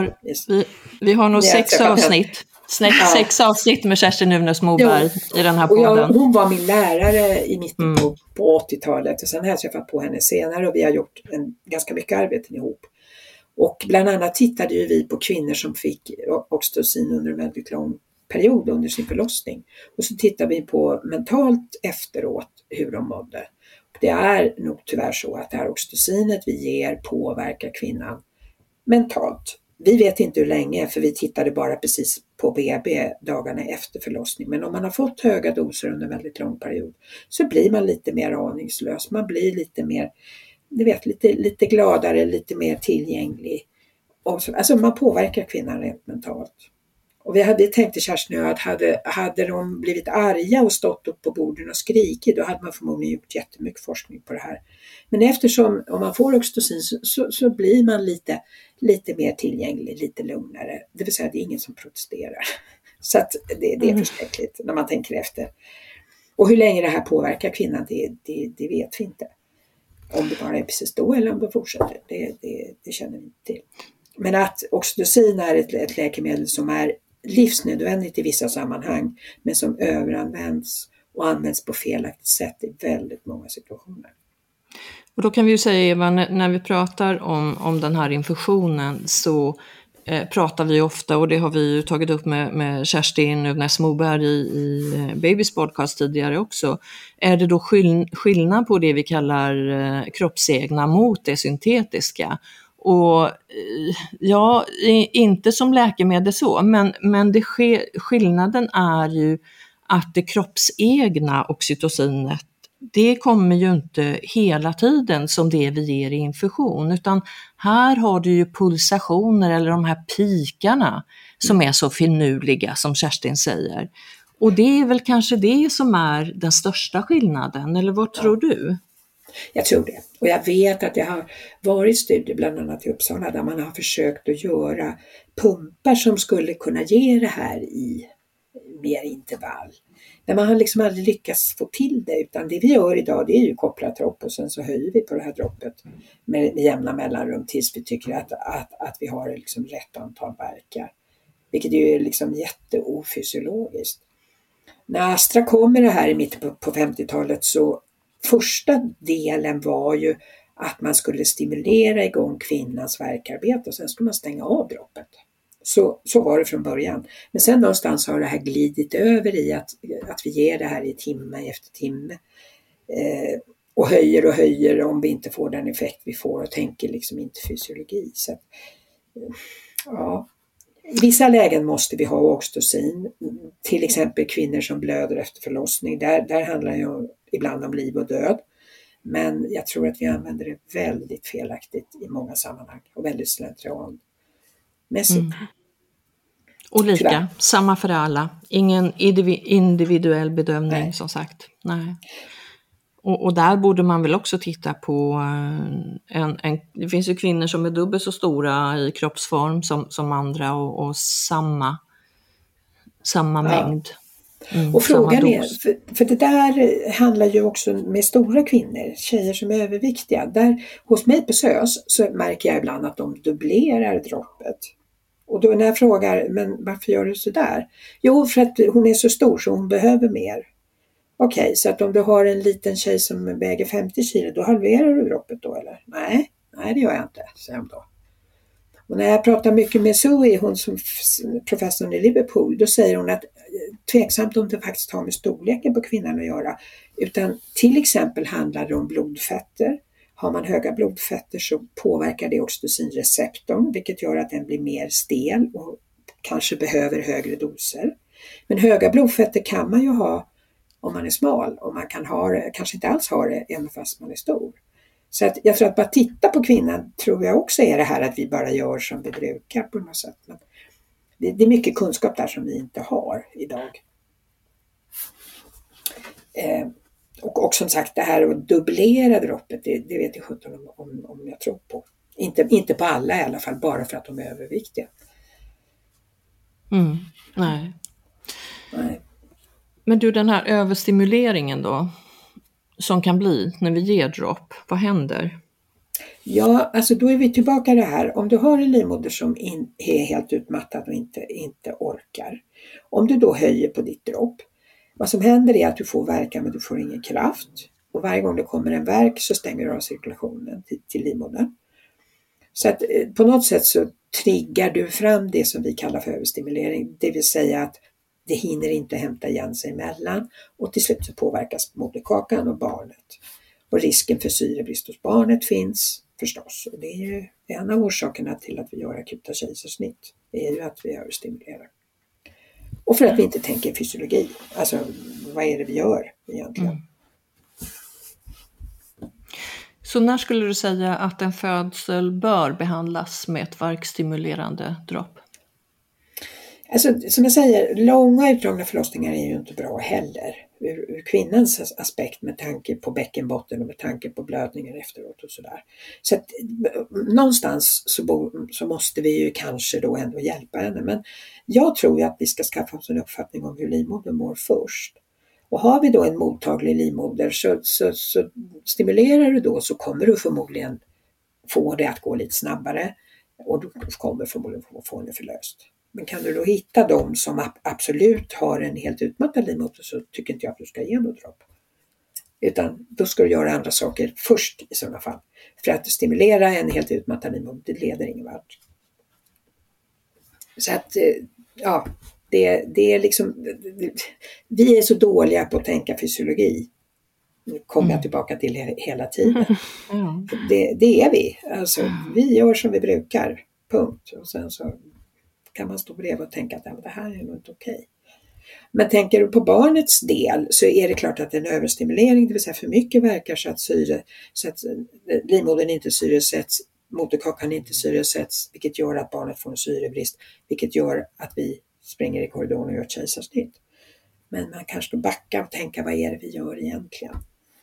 Vi har nog 6 avsnitt. 6 avsnitt med Kerstin Uvnes Moberg i den här podden. Hon var min lärare i mitten på 80-talet och sen har jag träffat på henne senare och vi har gjort ganska mycket arbete ihop. Och bland annat tittade ju vi på kvinnor som fick oxytocin under en väldigt lång period under sin förlossning. Och så tittade vi på mentalt efteråt hur de mådde. Det är nog tyvärr så att det här oxytocinet vi ger påverkar kvinnan mentalt. Vi vet inte hur länge, för vi tittade bara precis på BB dagarna efter förlossning. Men om man har fått höga doser under en väldigt lång period så blir man lite mer aningslös. Man blir lite mer, lite gladare, lite mer tillgänglig. Alltså man påverkar kvinnan rent mentalt. Och vi tänkte Kerstin och jag att hade de blivit arga och stått upp på borden och skrikit, då hade man förmodligen gjort jättemycket forskning på det här. Men eftersom om man får oxytocin så blir man lite mer tillgänglig, lite lugnare. Det vill säga det är ingen som protesterar. Så att det är förskräckligt när man tänker efter. Och hur länge det här påverkar kvinnan, det vet vi inte. Om det bara är precis då eller om det fortsätter, det känner vi inte till. Men att oxytocin är ett läkemedel som är livsnödvändigt i vissa sammanhang, men som överanvänds och används på felaktigt sätt i väldigt många situationer. Och då kan vi ju säga, Eva, när vi pratar om den här infusionen så pratar vi ofta, och det har vi ju tagit upp med Kerstin Uvnes Moberg i Babys podcast tidigare också. Är det då skillnad på det vi kallar kroppsegna mot det syntetiska? Och ja, inte som läkemedel så, men skillnaden är ju att det kroppsegna oxytocinet, det kommer ju inte hela tiden som det vi ger i infusion, utan här har du ju pulsationer eller de här pikarna som är så finurliga som Kerstin säger. Och det är väl kanske det som är den största skillnaden, eller vad tror du? Jag tror det. Och jag vet att det har varit studier bland annat i Uppsala där man har försökt att göra pumpar som skulle kunna ge det här i mer intervall. Men man har liksom aldrig lyckats få till det, utan det vi gör idag det är ju kopplat dropp och sen så höjer vi på det här droppet med jämna mellanrum tills vi tycker att vi har liksom rätt antal verkar. Vilket är ju liksom jätteofysiologiskt. När Astra kom med det här i mitten på 50-talet så första delen var ju att man skulle stimulera igång kvinnans värkarbete och sen skulle man stänga av droppet. Så var det från början. Men sen någonstans har det här glidit över i att vi ger det här i timme efter timme. Och höjer om vi inte får den effekt vi får och tänker liksom inte fysiologi. Så, ja. I vissa lägen måste vi ha oxytocin. Till exempel kvinnor som blöder efter förlossning. Där handlar det ju ibland om liv och död. Men jag tror att vi använder det väldigt felaktigt i många sammanhang. Och väldigt slentrianmässigt. Och lika, tyvärr. samma för alla. Ingen individuell bedömning. Nej. Som sagt. Nej. Och där borde man väl också titta på det finns ju kvinnor som är dubbelt så stora i kroppsform som andra och samma mängd. Och frågan är, för det där handlar ju också med stora kvinnor, tjejer som är överviktiga. Där, hos mig på SÖS så märker jag ibland att de dubblerar droppet. Och då när jag frågar, men varför gör du så där? Jo, för att hon är så stor så hon behöver mer. Okej, så att om du har en liten tjej som väger 50 kilo, då halverar du droppet då eller? Nej, det gör jag inte, säger de då. Och när jag pratar mycket med Zoe, hon som professorn i Liverpool, då säger hon att tveksamt om det faktiskt har med storleken på kvinnan att göra. Utan till exempel handlar det om blodfetter. Har man höga blodfetter så påverkar det oxytocinreceptorn, vilket gör att den blir mer stel och kanske behöver högre doser. Men höga blodfetter kan man ju ha om man är smal, och man kan ha det, kanske inte alls ha det även fast man är stor. Så att jag tror att bara titta på kvinnan tror jag också är det här att vi bara gör som vi brukar på något sätt. Men det är mycket kunskap där som vi inte har idag. Och som sagt det här att dubblera droppet, det vet jag sjutton om jag tror på. Inte på alla i alla fall, bara för att de är överviktiga. Nej. Nej. Men du, den här överstimuleringen då, som kan bli när vi ger dropp, vad händer? Ja, alltså då är vi tillbaka i det här. Om du har en livmoder som är helt utmattad och inte orkar. Om du då höjer på ditt dropp. Vad som händer är att du får värka men du får ingen kraft. Och varje gång det kommer en värk så stänger du av cirkulationen till livmodern. Så att på något sätt så triggar du fram det som vi kallar för överstimulering. Det vill säga att det hinner inte hämta igen sig emellan. Och till slut så påverkas moderkakan och barnet. Och risken för syrebrist hos barnet finns förstås. Och det är ju en av orsakerna till att vi gör akuta kejsarsnitt. Det är ju att vi överstimulerar. Och för att vi inte tänker fysiologi. Alltså vad är det vi gör egentligen? Så när skulle du säga att en födsel bör behandlas med ett värkstimulerande dropp? Alltså som jag säger, långa utdragna förlossningar är ju inte bra heller. Ur kvinnans aspekt med tanke på bäckenbotten och med tanke på blödningen efteråt och sådär. Så att någonstans så måste vi ju kanske då ändå hjälpa henne. Men jag tror ju att vi ska skaffa oss en uppfattning om hur livmodern mår först. Och har vi då en mottaglig livmoder så stimulerar du då så kommer du förmodligen få det att gå lite snabbare. Och du kommer förmodligen få det förlöst. Men kan du då hitta dem som absolut har en helt utmattad livmoder så tycker inte jag att du ska ge något dropp. Utan då ska du göra andra saker först i sådana fall. För att stimulera en helt utmattad livmoder, det leder ingen vart. Så att, ja, det är liksom, vi är så dåliga på att tänka fysiologi. Nu kommer jag tillbaka till hela tiden. Det är vi. Alltså, vi gör som vi brukar. Punkt. Och sen så kan man stå bredvid och tänka att det här är nog inte okej. Men tänker du på barnets del så är det klart att en överstimulering, det vill säga för mycket verkar så att livmodern inte syresätts, moderkakan inte syresätts, vilket gör att barnet får en syrebrist, vilket gör att vi springer i korridoren och gör kejsarsnitt. Men man kanske ska backa och tänka, vad är det vi gör egentligen?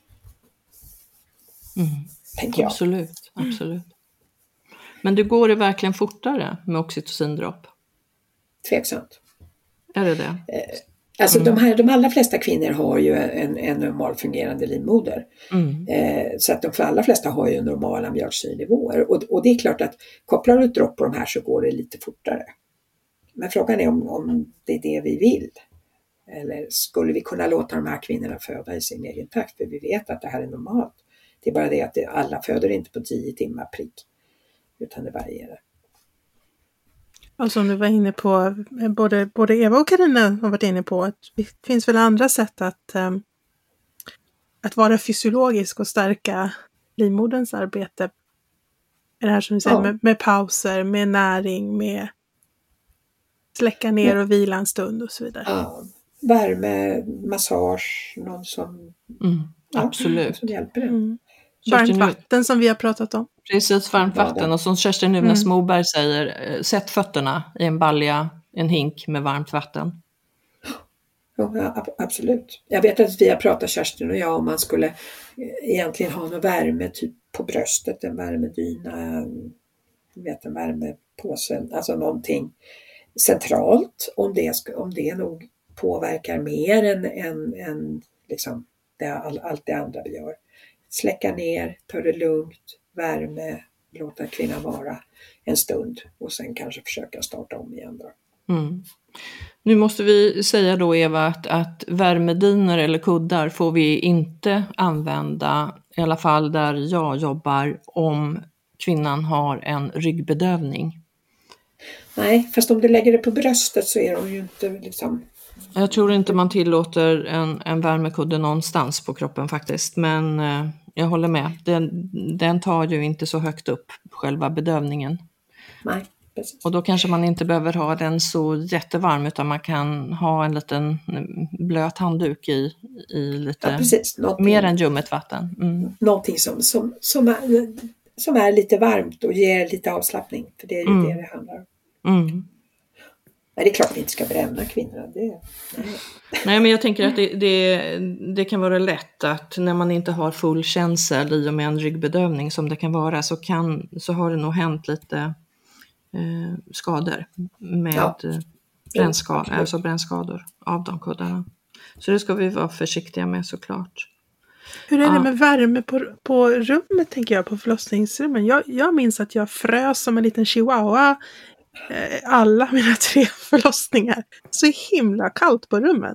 Tänker jag. Absolut. Men det går det verkligen fortare med oxytocindropp? Tveksamt. Är det? Alltså de allra flesta kvinnor har ju en normal fungerande livmoder. Så att de allra flesta har ju normala mjölksyrenivåer. Och det är klart att kopplar du ett dropp på de här så går det lite fortare. Men frågan är om det är det vi vill. Eller skulle vi kunna låta de här kvinnorna föda i sin egen takt? För vi vet att det här är normalt. Det är bara det att alla föder inte på 10 timmar prick. Utan det varierar. Och som du var inne på, både Eva och Carina har varit inne på, att det finns väl andra sätt att vara fysiologisk och stärka livmoderns arbete. Det här som du säger, med pauser, med näring, med släcka ner och vila en stund och så vidare. Ja, värme, massage, någon som, absolut. som hjälper en. Varmt vatten som vi har pratat om. Precis, varmt vatten. Och som Kerstin Nuvnäs Moberg säger, sätt fötterna i en balja, en hink med varmt vatten. Ja, absolut. Jag vet att vi har pratat, Kerstin och jag, om man skulle egentligen ha någon värme typ på bröstet, en värmedyna, en värmepåse, alltså någonting centralt, om det nog påverkar mer än liksom allt det andra vi gör. Släcka ner, ta det lugnt, värme, låta kvinnan vara en stund och sen kanske försöka starta om igen då. Nu måste vi säga då, Eva, att värmedynor eller kuddar får vi inte använda, i alla fall där jag jobbar, om kvinnan har en ryggbedövning. Nej, fast om du lägger det på bröstet så är de ju inte liksom... Jag tror inte man tillåter en värmekudde någonstans på kroppen faktiskt, men jag håller med. Den tar ju inte så högt upp, själva bedövningen. Nej, precis. Och då kanske man inte behöver ha den så jättevarm, utan man kan ha en liten blöt handduk i lite mer än ljummet vatten. Någonting som är lite varmt och ger lite avslappning, för det är ju det handlar om. Nej, det är klart vi inte ska bränna kvinnor. Nej, men jag tänker att det kan vara lätt att när man inte har full känsel i och med en ryggbedövning som det kan vara, så har det nog hänt lite skador med brännskador av de kuddarna. Så det ska vi vara försiktiga med såklart. Hur är det med värme på rummet, tänker jag, på förlossningsrummen? Jag minns att jag frös som en liten chihuahua alla mina 3 förlossningar. Så himla kallt på rummet.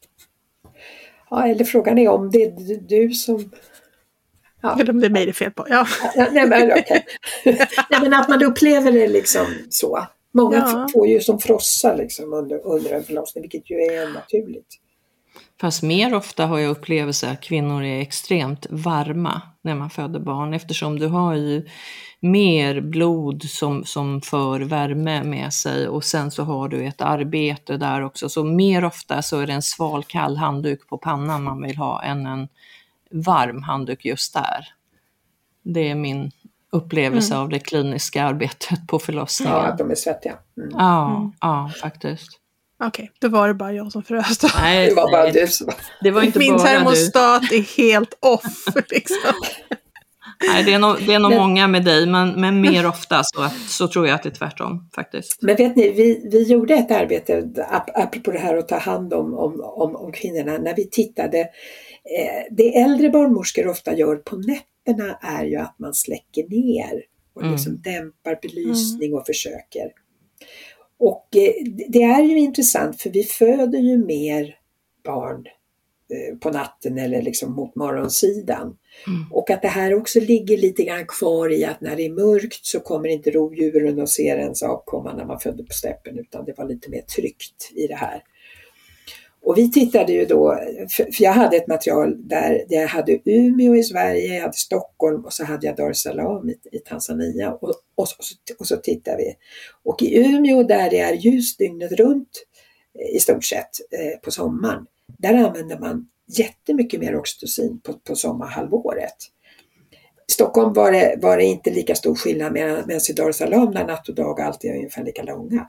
Ja, eller frågan är om det är du som... Ja. Eller om det är mig det är fel på. Ja. Nej, men okej. Nej, men att man upplever det liksom så. Många får ju som frossa liksom under en förlossning, vilket ju är naturligt. Fast mer ofta har jag upplevelse att kvinnor är extremt varma när man föder barn, eftersom du har ju mer blod som för värme med sig, och sen så har du ett arbete där också, så mer ofta så är det en sval kall handduk på pannan man vill ha än en varm handduk just där. Det är min upplevelse av det kliniska arbetet på förlossningen. Ja, att de är svettiga. Ja, faktiskt. Okej, då var det bara jag som frös då. Nej, det var bara du som... Det var inte min bara termostat är helt off liksom. Nej, det är nog många med dig, men mer ofta så tror jag att det är tvärtom faktiskt. Men vet ni, vi gjorde ett arbete apropå det här att ta hand om kvinnorna, när vi tittade. Det äldre barnmorskor ofta gör på nätterna är ju att man släcker ner och liksom dämpar belysning och försöker. Och det är ju intressant, för vi föder ju mer barn på natten eller liksom mot morgonsidan. Och att det här också ligger lite grann kvar i att när det är mörkt så kommer inte rovdjuren och ser ens avkomma när man födde på steppen, utan det var lite mer tryggt i det här. Och vi tittade ju då, för jag hade ett material där jag hade Umeå i Sverige, jag hade Stockholm och så hade jag Dar es Salaam i Tanzania, och så tittade vi. Och i Umeå, där det är ljus dygnet runt i stort sett på sommaren, där använder man jättemycket mer oxytocin på sommarhalvåret. I Stockholm var det inte lika stor skillnad, medan i Dar es Salaam, där natt och dag alltid är ungefär lika långa.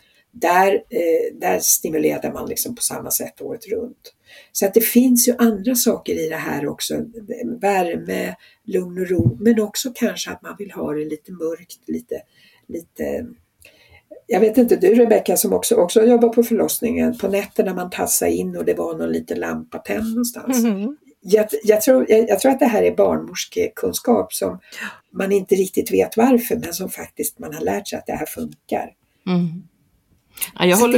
Där stimulerade man liksom på samma sätt året runt. Så att det finns ju andra saker i det här också. Värme, lugn och ro. Men också kanske att man vill ha det lite mörkt. Lite. Jag vet inte, du Rebecka som också jobbar på förlossningen. På nätterna man tassar in och det var någon liten lampa tänd någonstans. Jag tror att det här är barnmorskekunskap som man inte riktigt vet varför. Men som faktiskt man har lärt sig att det här funkar. Ja,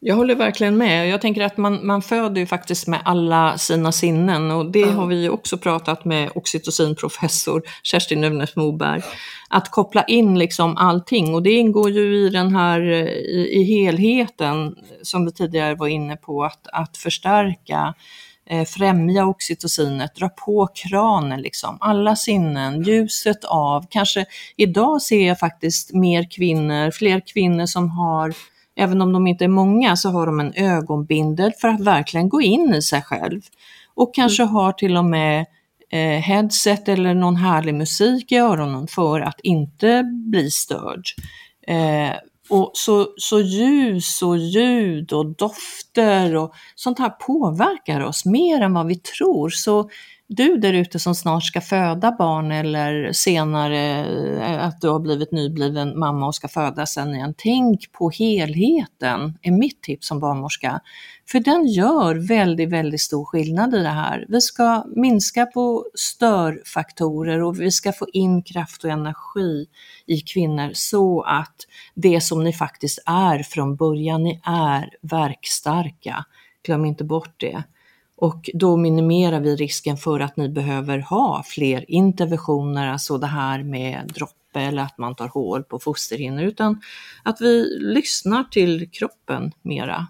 Jag håller verkligen med. Jag tänker att man föder ju faktiskt med alla sina sinnen, och det har vi ju också pratat med oxytocinprofessor Kerstin Növnes-Moberg, att koppla in liksom allting, och det ingår ju i den här i helheten som vi tidigare var inne på, att förstärka, främja oxytocinet, dra på kranen liksom, alla sinnen, ljuset av, kanske idag ser jag faktiskt fler kvinnor som har, även om de inte är många, så har de en ögonbindel för att verkligen gå in i sig själv. Och kanske har till och med headset eller någon härlig musik i öronen för att inte bli störd. Och så ljus och ljud och dofter och sånt här påverkar oss mer än vad vi tror. Så du där ute som snart ska föda barn, eller senare att du har blivit nybliven mamma och ska föda sen igen, tänk på helheten, är mitt tips som barnmorska. För den gör väldigt, väldigt stor skillnad i det här. Vi ska minska på störfaktorer och vi ska få in kraft och energi i kvinnor, så att det som ni faktiskt är från början, ni är verkstarka. Glöm inte bort det. Och då minimerar vi risken för att ni behöver ha fler interventioner, alltså det här med droppe eller att man tar hål på fosterhinnor, utan att vi lyssnar till kroppen mera.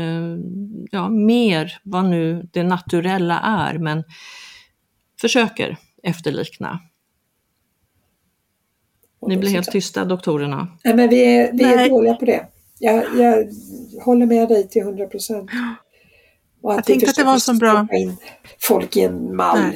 Mer vad nu det naturella är, men försöker efterlikna. Ni blir helt tysta, doktorerna. Nej, men vi är dåliga på det. Jag håller med dig till 100%. Och jag tänkte att det var så bra. In folk i en mall.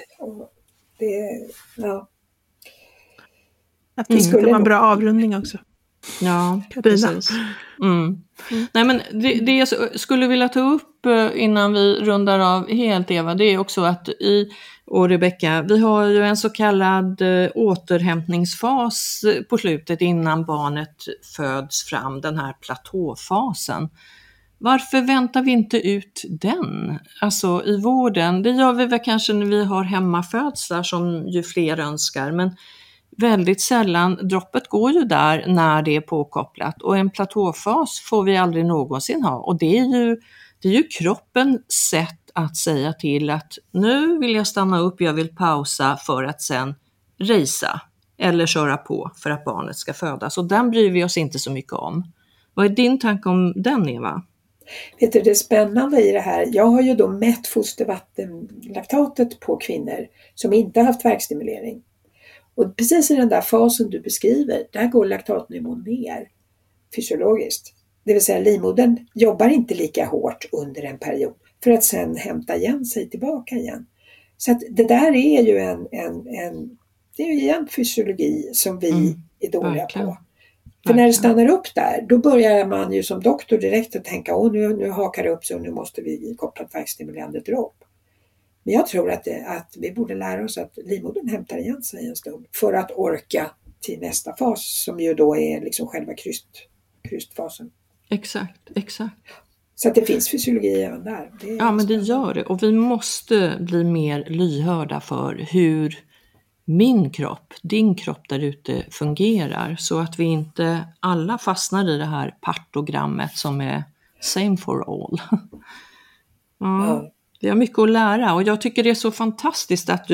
Jag tänkte att det var en bra avrundning också. Ja, precis. Nej, men det jag skulle vilja ta upp innan vi rundar av helt, Eva, det är också att och Rebecka, vi har ju en så kallad återhämtningsfas på slutet innan barnet föds fram, den här platåfasen. Varför väntar vi inte ut den? Alltså i vården, det gör vi väl kanske när vi har hemmafödslar som ju fler önskar, men väldigt sällan, droppet går ju där när det är påkopplat, och en platåfas får vi aldrig någonsin ha, och det är ju kroppens sätt att säga till att nu vill jag stanna upp, jag vill pausa för att sen resa eller köra på för att barnet ska födas, och den bryr vi oss inte så mycket om. Vad är din tanke om den, Eva? Vet du, det är spännande i det här. Jag har ju då mätt fostervattenlaktatet på kvinnor som inte har haft värkstimulering. Och precis i den där fasen du beskriver, där går laktatnivån ner fysiologiskt. Det vill säga livmodern jobbar inte lika hårt under en period för att sen hämta igen sig tillbaka igen. Så att det där är ju det är ju igen fysiologi som vi är dåliga på. För när det stannar upp där, då börjar man ju som doktor direkt att tänka, nu hakar det upp sig och nu måste vi koppla ett värkstimulerande dropp. Men jag tror att vi borde lära oss att livmodern hämtar igen sig en stund för att orka till nästa fas, som ju då är liksom själva krystfasen. Exakt. Så att det finns fysiologi även där. Men det gör det, och vi måste bli mer lyhörda för hur din kropp där ute fungerar, så att vi inte alla fastnar i det här partogrammet som är same for all. Vi har mycket att lära, och jag tycker det är så fantastiskt att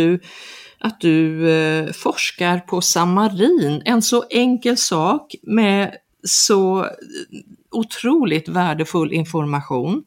du forskar på samarin, en så enkel sak med så otroligt värdefull information.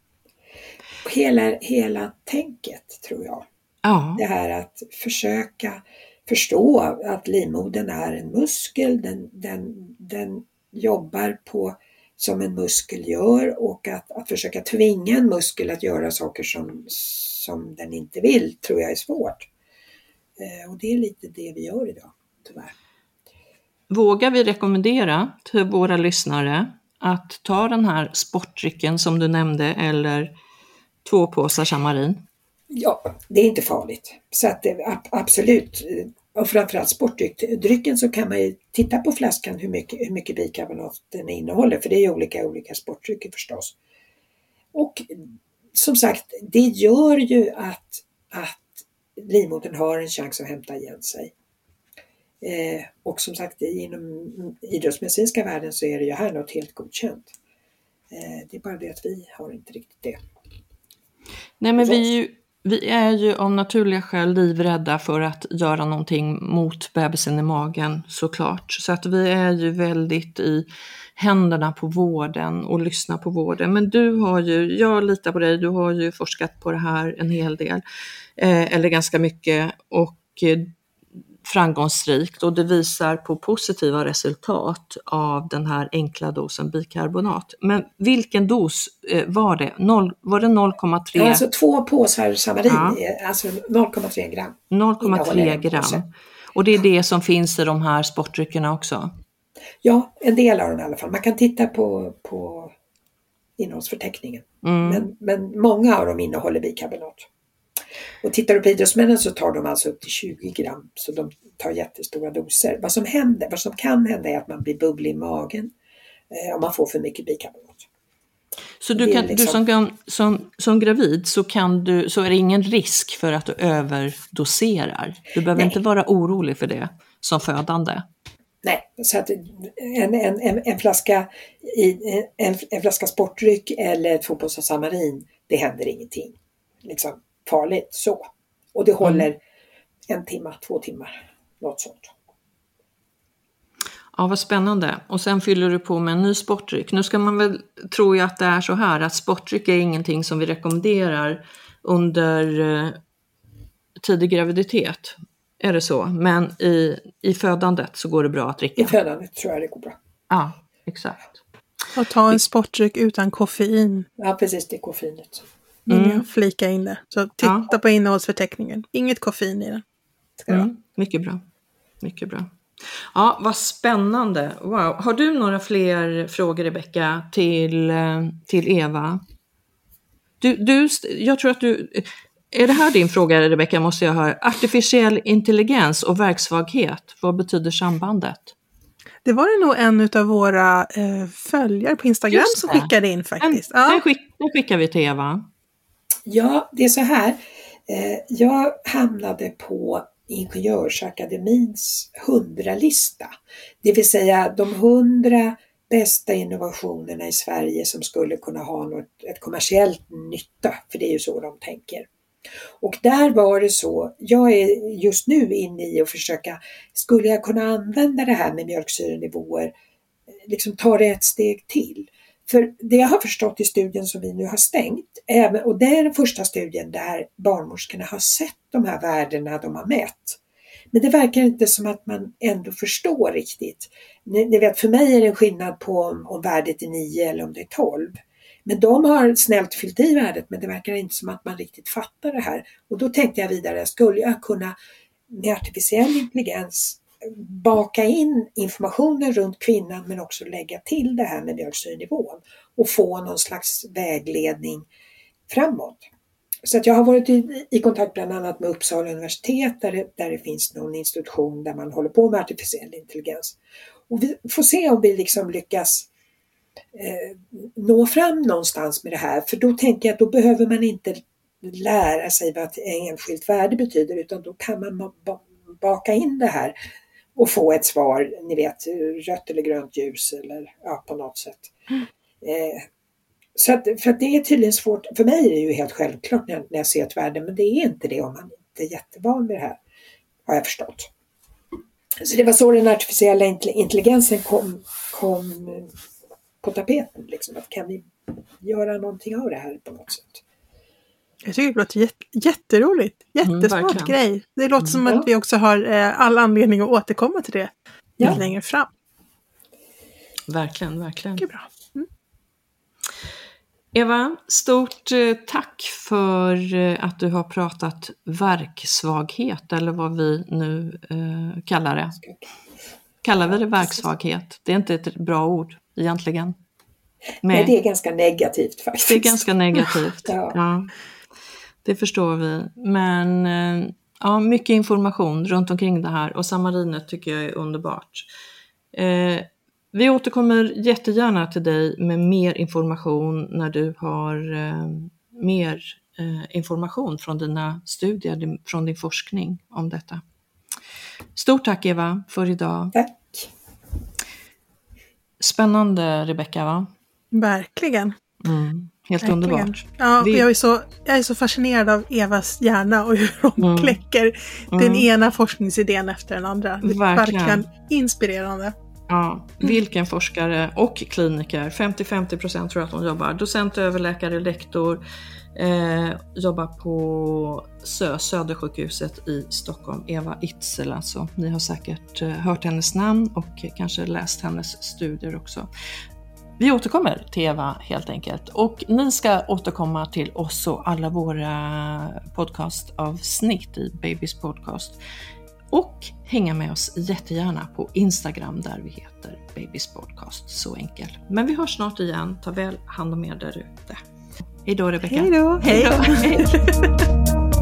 Hela tänket, tror jag. Ja. Det här att försöka förstå att livmodern är en muskel, den jobbar på som en muskel gör, och att försöka tvinga en muskel att göra saker som den inte vill, tror jag är svårt. Och det är lite det vi gör idag, tyvärr. Vågar vi rekommendera till våra lyssnare att ta den här sportdrycken som du nämnde, eller 2 påsar samarin? Ja, det är inte farligt. Så att absolut, och framförallt sportdrycken, så kan man ju titta på flaskan hur mycket bikarbonat den innehåller, för det är ju olika sportdrycker förstås. Och som sagt, det gör ju att livmodern har en chans att hämta igen sig. Och som sagt, inom idrottsmedicinska världen så är det ju här något helt godkänt. Det är bara det att vi har inte riktigt det. Nej, men vi är ju av naturliga skäl livrädda för att göra någonting mot bebisen i magen, såklart. Så att vi är ju väldigt i händerna på vården och lyssnar på vården. Men du har ju, jag litar på dig, du har ju forskat på det här en hel del. Eller ganska mycket och framgångsrikt. Och det visar på positiva resultat av den här enkla dosen bikarbonat. Men vilken dos var det? Var det 0,3? Ja, alltså 2 påsar samarin, alltså 0,3 gram. 0,3 gram. Och det är det som finns i de här sportdryckerna också? Ja, en del av dem i alla fall. Man kan titta på innehållsförteckningen. Men många av dem innehåller bikarbonat. Och tittar du på idrottsmännen så tar de alltså upp till 20 gram. Så de tar jättestora doser. Vad som kan hända är att man blir bubblig i magen om man får för mycket bikarbonat. Så du som gravid så är det ingen risk för att du överdoserar? Du behöver inte vara orolig för det som födande? Nej, så att en flaska sportdryck eller 2 påsar samarin, det händer ingenting. Liksom farligt så. Och det håller 1 timme, 2 timmar, något sånt. Ja, vad spännande. Och sen fyller du på med en ny sportdryck. Nu ska man väl tro att det är så här att sportdryck är ingenting som vi rekommenderar under tidig graviditet. Är det så? Men i födandet så går det bra att dricka. I födandet tror jag det går bra. Ja, exakt. Och ta en sportdryck utan koffein. Ja, precis, det är koffeinet. Jag flika in det. Så titta på innehållsförteckningen. Inget koffein i den. Mycket bra. Mycket bra. Ja, vad spännande. Wow. Har du några fler frågor, Rebecka, till Eva? Jag tror att du... Är det här din fråga, Rebecka, måste jag höra? Artificiell intelligens och verksvaghet. Vad betyder sambandet? Det var det nog en av våra följare på Instagram som skickade in faktiskt. Den skickar vi till Eva. Ja, det är så här. Jag hamnade på Ingenjörsakademins 100-lista. Det vill säga de 100 bästa innovationerna i Sverige som skulle kunna ha ett kommersiellt nytta. För det är ju så de tänker. Och där var det så, jag är just nu inne i att försöka, skulle jag kunna använda det här med mjölksyrenivåer, liksom ta det ett steg till. För det jag har förstått i studien som vi nu har stängt, och det är den första studien där barnmorskorna har sett de här värdena de har mätt. Men det verkar inte som att man ändå förstår riktigt. Ni vet, för mig är det en skillnad på om värdet är 9 eller om det är 12. Men de har snällt fyllt i värdet, men det verkar inte som att man riktigt fattar det här. Och då tänkte jag vidare, skulle jag kunna med artificiell intelligens baka in informationen runt kvinnan men också lägga till det här med mjölksyrenivån och få någon slags vägledning framåt. Så att jag har varit i kontakt bland annat med Uppsala universitet där det finns någon institution där man håller på med artificiell intelligens. Och vi får se om vi liksom lyckas nå fram någonstans med det här, för då tänker jag att då behöver man inte lära sig vad ett enskilt värde betyder, utan då kan man baka in det här och få ett svar, ni vet, rött eller grönt ljus eller på något sätt. Så att, för att det är tydligen svårt, för mig är det ju helt självklart när jag ser ett värde, men det är inte det om man inte är jättevan med det här, har jag förstått. Så det var så den artificiella intelligensen kom på tapeten, liksom, att kan vi göra någonting av det här på något sätt. Jag tycker det låter jätteroligt. Jättesmart grej. Det låter som att vi också har all anledning att återkomma till det lite längre fram. Verkligen. Mycket bra. Eva, stort tack för att du har pratat verksvaghet, eller vad vi nu kallar det. Kallar vi det verksvaghet? Det är inte ett bra ord egentligen. Nej, det är ganska negativt faktiskt. Det är ganska negativt, ja. Det förstår vi. Men mycket information runt omkring det här. Och samarinet tycker jag är underbart. Vi återkommer jättegärna till dig med mer information när du har mer information från dina studier, från din forskning om detta. Stort tack, Eva, för idag. Tack. Spännande, Rebecka, va? Verkligen. Helt underbart. Ja, jag är så fascinerad av Evas hjärna och hur hon kläcker den ena forskningsidén efter den andra. Det är verkligen inspirerande. Ja, vilken forskare och kliniker, 50-50% tror jag att hon jobbar. Docent, överläkare, lektor, jobbar på Södersjukhuset i Stockholm. Eva Itzel alltså. Ni har säkert hört hennes namn och kanske läst hennes studier också. Vi återkommer till Eva helt enkelt. Och ni ska återkomma till oss och alla våra podcastavsnitt i Babys podcast. Och hänga med oss jättegärna på Instagram där vi heter Babys podcast. Så enkelt. Men vi hörs snart igen. Ta väl hand om er där ute. Hej då Rebecka. Hej då. Hej då.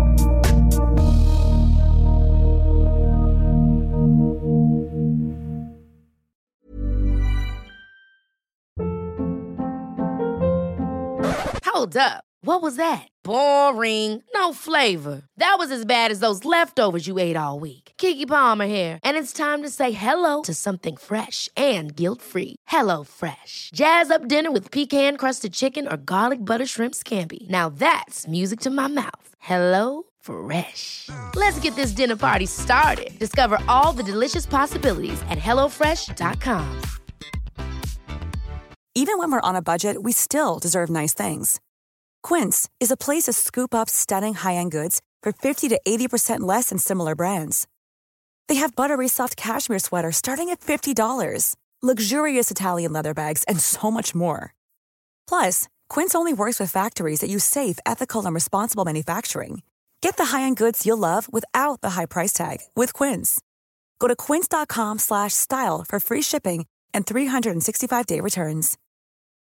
Hold up. What was that? Boring. No flavor. That was as bad as those leftovers you ate all week. Keke Palmer here, and it's time to say hello to something fresh and guilt-free. Hello Fresh. Jazz up dinner with pecan-crusted chicken or garlic butter shrimp scampi. Now that's music to my mouth. Hello Fresh. Let's get this dinner party started. Discover all the delicious possibilities at hellofresh.com. Even when we're on a budget, we still deserve nice things. Quince is a place to scoop up stunning high-end goods for 50 to 80% less than similar brands. They have buttery soft cashmere sweaters starting at $50, luxurious Italian leather bags, and so much more. Plus, Quince only works with factories that use safe, ethical, and responsible manufacturing. Get the high-end goods you'll love without the high price tag with Quince. Go to quince.com/style for free shipping and 365-day returns.